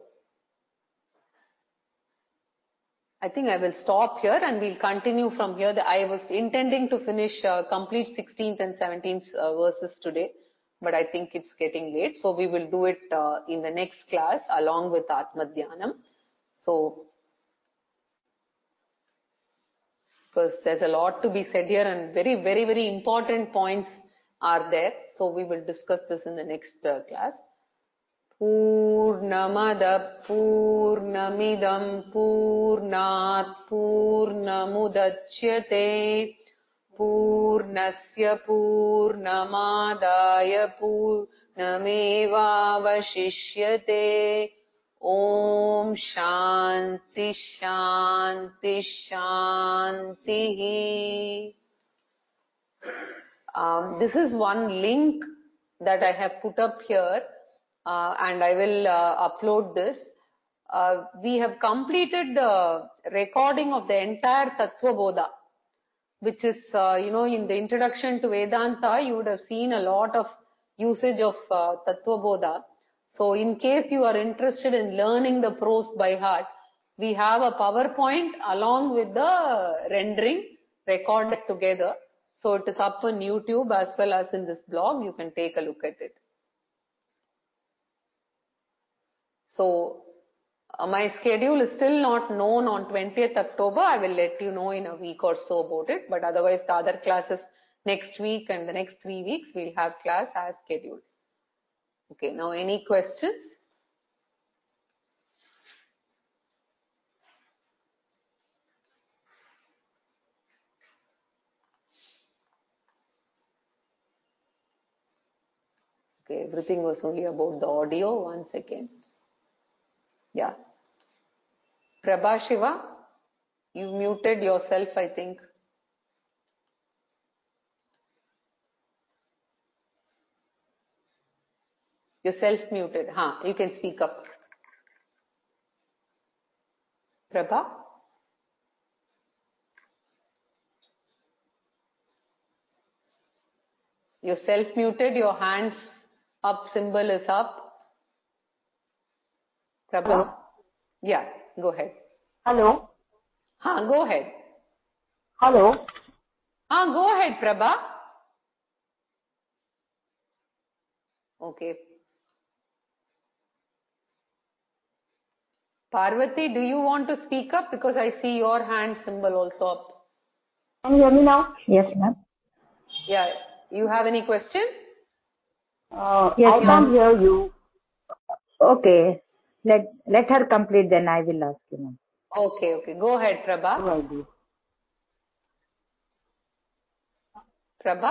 I think I will stop here and we'll continue from here. I was intending to finish complete 16th and 17th verses today, but I think it's getting late. So we will do it in the next class along with Atma Dhyanam. So, because there's a lot to be said here and very, very, very important points are there. So we will discuss this in the next class. Purnamada Purnamidam Purnat Purnamudachyate Purnasya Purnamadaya Purnamevavashishyate. Om Shanti Shanti Shanti. This is one link that I have put up here. And I will upload this. We have completed the recording of the entire Tattva Bodha, which is, in the introduction to Vedanta, you would have seen a lot of usage of Tattva Bodha. So in case you are interested in learning the prose by heart, we have a PowerPoint along with the rendering recorded together. So it is up on YouTube as well as in this blog. You can take a look at it. So, my schedule is still not known on 20th October. I will let you know in a week or so about it. But otherwise, the other classes next week and the next 3 weeks, we'll have class as scheduled. Okay, now any questions? Okay, everything was only about the audio. 1 second. Yeah. Prabha Shiva, you muted yourself, I think. You're self-muted. You can speak up. Prabha? You're self-muted, your hands up symbol is up. Prabha? Hello? Yeah, go ahead. Hello? Go ahead. Hello? Go ahead, Prabha. Okay. Parvati, do you want to speak up? Because I see your hand symbol also up. Can you hear me now? Yes, ma'am. Yeah. You have any question? Yes, I can't hear you. Okay. Let her complete, then I will ask you, ma'am. Okay. Go ahead, Prabha. No idea. Prabha?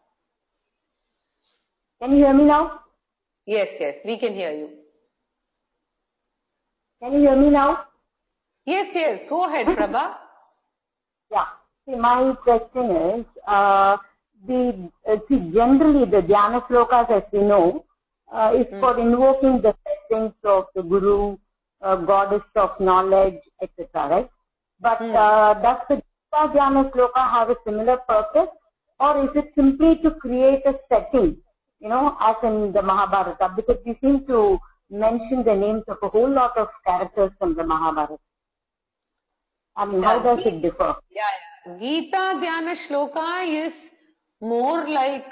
Can you hear me now? Yes, we can hear you. Can you hear me now? Yes, go ahead, Prabha. Yeah. See, my question is, generally the Dhyana Slokas, as we know, is for invoking the blessings of the Guru, Goddess of knowledge, etc., right? But does the Gita Dhyana Sloka have a similar purpose, or is it simply to create a setting, as in the Mahabharata? Because we seem to mention the names of a whole lot of characters from the Mahabharata. I mean, how does it differ? Yeah. Gita Dhyana Shloka is more like,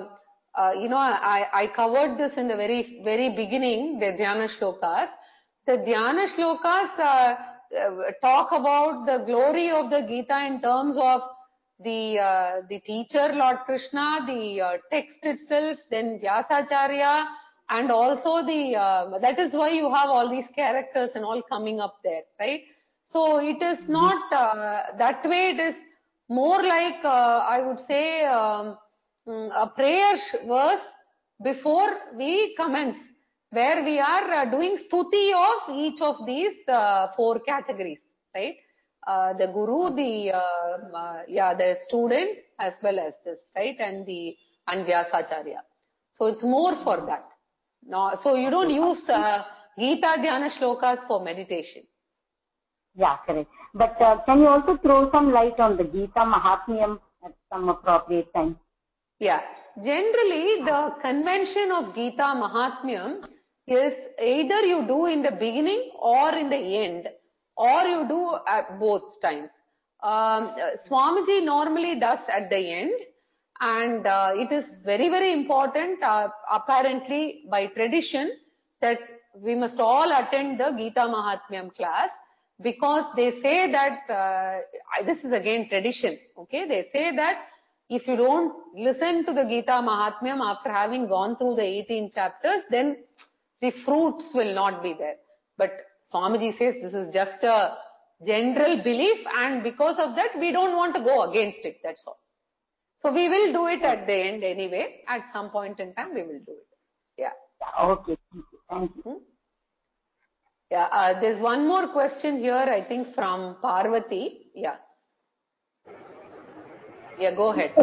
I covered this in the very, very beginning, the Dhyana Shlokas. The Dhyana Shlokas talk about the glory of the Gita in terms of the teacher, Lord Krishna, the text itself, then Vyasacharya, and also that is why you have all these characters and all coming up there, right? So it is not that way. It is more like, I would say, a prayer verse before we commence, where we are doing stuti of each of these 4 categories, right? The Guru, the student, as well as this, right? And Vyasacharya. So it's more for that. No, so you don't use Gita Dhyana shlokas for meditation. Yeah, correct. But can you also throw some light on the Gita Mahatmyam at some appropriate time? Yeah. Generally, the convention of Gita Mahatmyam is either you do in the beginning or in the end, or you do at both times. Swamiji normally does at the end, and it is very, very important, apparently by tradition, that we must all attend the Gita Mahatmyam class, because they say that, this is again tradition, okay? They say that if you don't listen to the Gita Mahatmyam after having gone through the 18 chapters, then the fruits will not be there. But Swamiji says this is just a general belief, and because of that, we don't want to go against it, that's all. So we will do it at the end anyway. At some point in time, we will do it. Yeah. Okay. Thank you. Yeah. There's one more question here, I think, from Parvati. Yeah. Yeah, go ahead.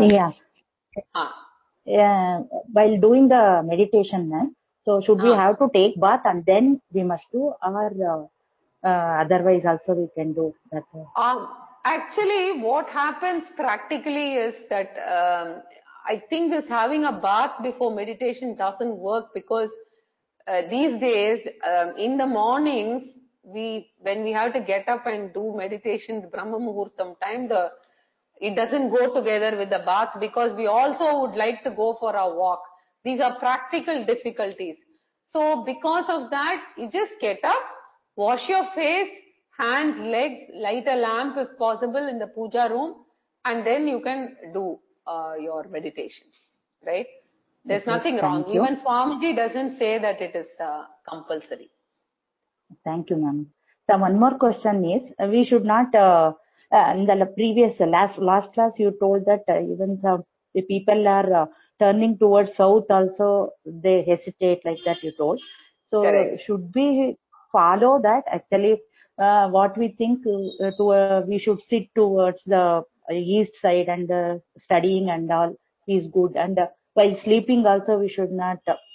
Yeah. While doing the meditation, so should we have to take bath and then we must do, or otherwise also we can do that? Actually, what happens practically is that I think this having a bath before meditation doesn't work, because these days in the mornings, when we have to get up and do meditations, Brahma Muhurtam time, it doesn't go together with the bath, because we also would like to go for a walk. These are practical difficulties. So because of that, you just get up, wash your face, hands, legs, light a lamp if possible in the puja room, and then you can do your meditation, right? There's nothing wrong. Even Swamiji doesn't say that it is compulsory. Thank you, ma'am. So one more question is, we should not, in the previous, last class you told that even the people are turning towards south also, they hesitate, like that you told. So correct. Should we follow that? Actually, what we think, we should sit towards the east side, and studying and all is good. And while sleeping also, we should not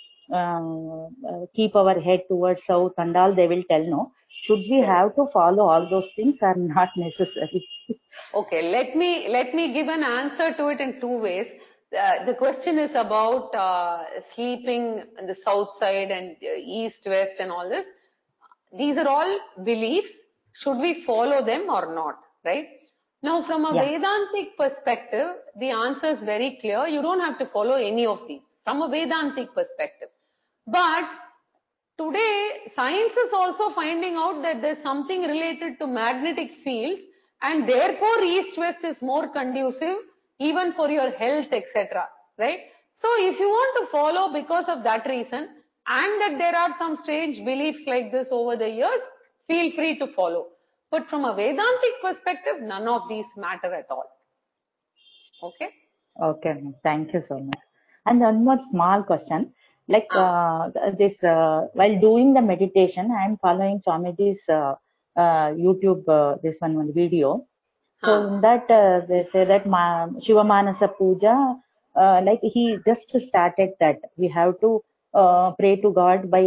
keep our head towards south and all, they will tell no. Should we have to follow all those things, or not necessary? Okay, let me give an answer to it in two ways. The question is about sleeping on the south side and east, west and all this. These are all beliefs. Should we follow them or not, right? Now, from a Vedantic perspective, the answer is very clear. You don't have to follow any of these from a Vedantic perspective. But today, science is also finding out that there's something related to magnetic fields, and therefore east-west is more conducive even for your health, etc. Right? So if you want to follow because of that reason, and that there are some strange beliefs like this over the years, feel free to follow. But from a Vedantic perspective, none of these matter at all. Okay? Okay, thank you so much. And one more small question. Like while doing the meditation, I am following Swamiji's YouTube, this one video. So in that, they say that Shiva Manasa Puja, like he just started that. We have to pray to God by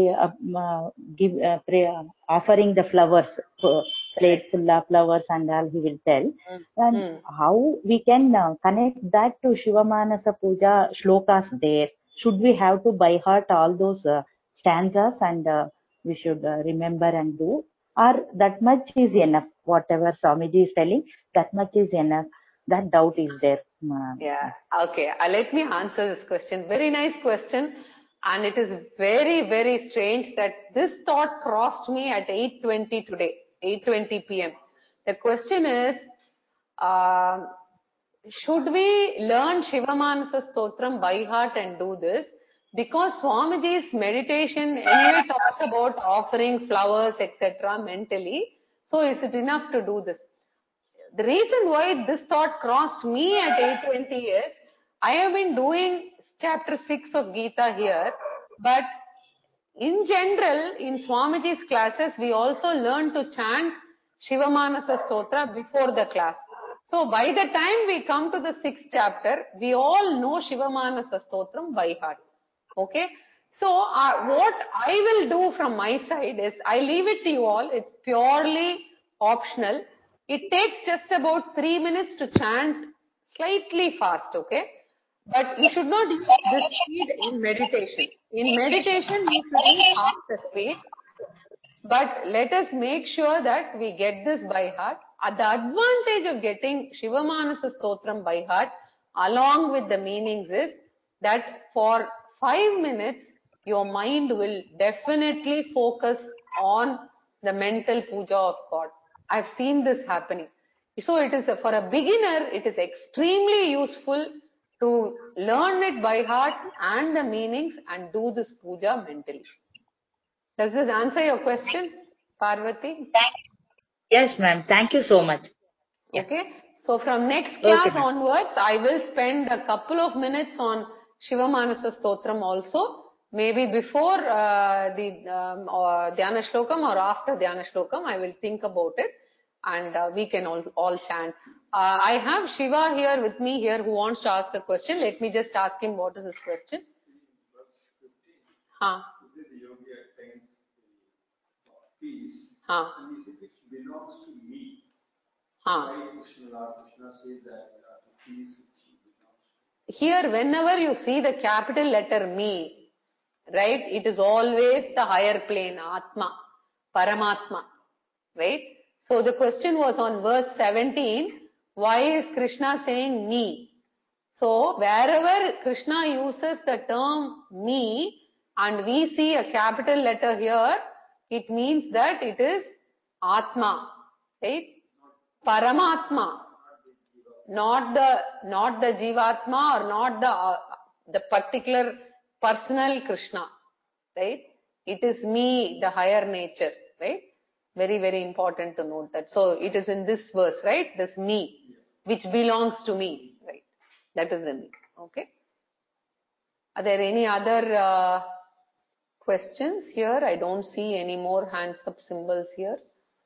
offering the flowers, plate full of flowers and all, he will tell. And how we can connect that to Shiva Manasa Puja shlokas there? Should we have to by heart all those stanzas, and we should remember and do? Or that much is enough? Whatever Swamiji is telling, that much is enough. That doubt is there. Yeah. Okay. Let me answer this question. Very nice question. And it is very, very strange that this thought crossed me at 8:20 today, 8:20 p.m. The question is, should we learn Shiva Manasa Stotram by heart and do this? Because Swamiji's meditation anyway talks about offering flowers, etc. mentally. So is it enough to do this? The reason why this thought crossed me at 8:20 is, I have been doing chapter 6 of Gita here, but in general, in Swamiji's classes, we also learn to chant Shiva Manasa Stotra before the class. So by the time we come to the 6th chapter, we all know Shiva Manasa Stotram by heart. Okay? So what I will do from my side is, I leave it to you all. It's purely optional. It takes just about 3 minutes to chant slightly fast, okay? But you should not use this speed in meditation. In meditation, you should use half the speed. But let us make sure that we get this by heart. The advantage of getting Shivamanasa Stotram by heart, along with the meanings, is that for 5 minutes, your mind will definitely focus on the mental puja of God. I've seen this happening. So it is for a beginner, it is extremely useful to learn it by heart and the meanings and do this puja mentally. Does this answer your question, Parvati? Yes, ma'am. Thank you so much. Okay. So from next class ma'am. onwards, I will spend a couple of minutes on Shivamanasa Stotram also. Maybe before the Dhyana Shlokam or after Dhyana Shlokam, I will think about it and we can all chant. I have Shiva here with me here who wants to ask a question. Let me just ask him what is his question. Which belongs to me. Krishna says that the peace which belongs to me. Here, whenever you see the capital letter me, right, it is always the higher plane, Atma, Paramatma, right? So the question was on verse 17, why is Krishna saying me? So wherever Krishna uses the term me and we see a capital letter here, it means that it is Atma, right? Paramatma, not the Jivatma or not the particular personal Krishna, right? It is me, the higher nature, right? Very, very important to note that. So it is in this verse, right? This me, which belongs to me, right? That is the me, okay? Are there any other questions here? I don't see any more hands up symbols here.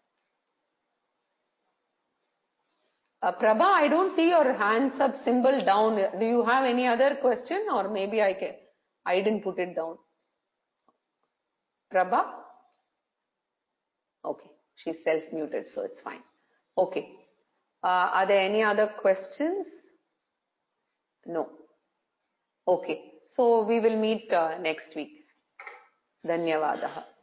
Prabha, I don't see your hands up symbol down. Do you have any other question, or maybe I didn't put it down. Prabha? Okay, she's self-muted, so it's fine. Okay. Are there any other questions? No. Okay. So we will meet next week. Dhanyavadaha.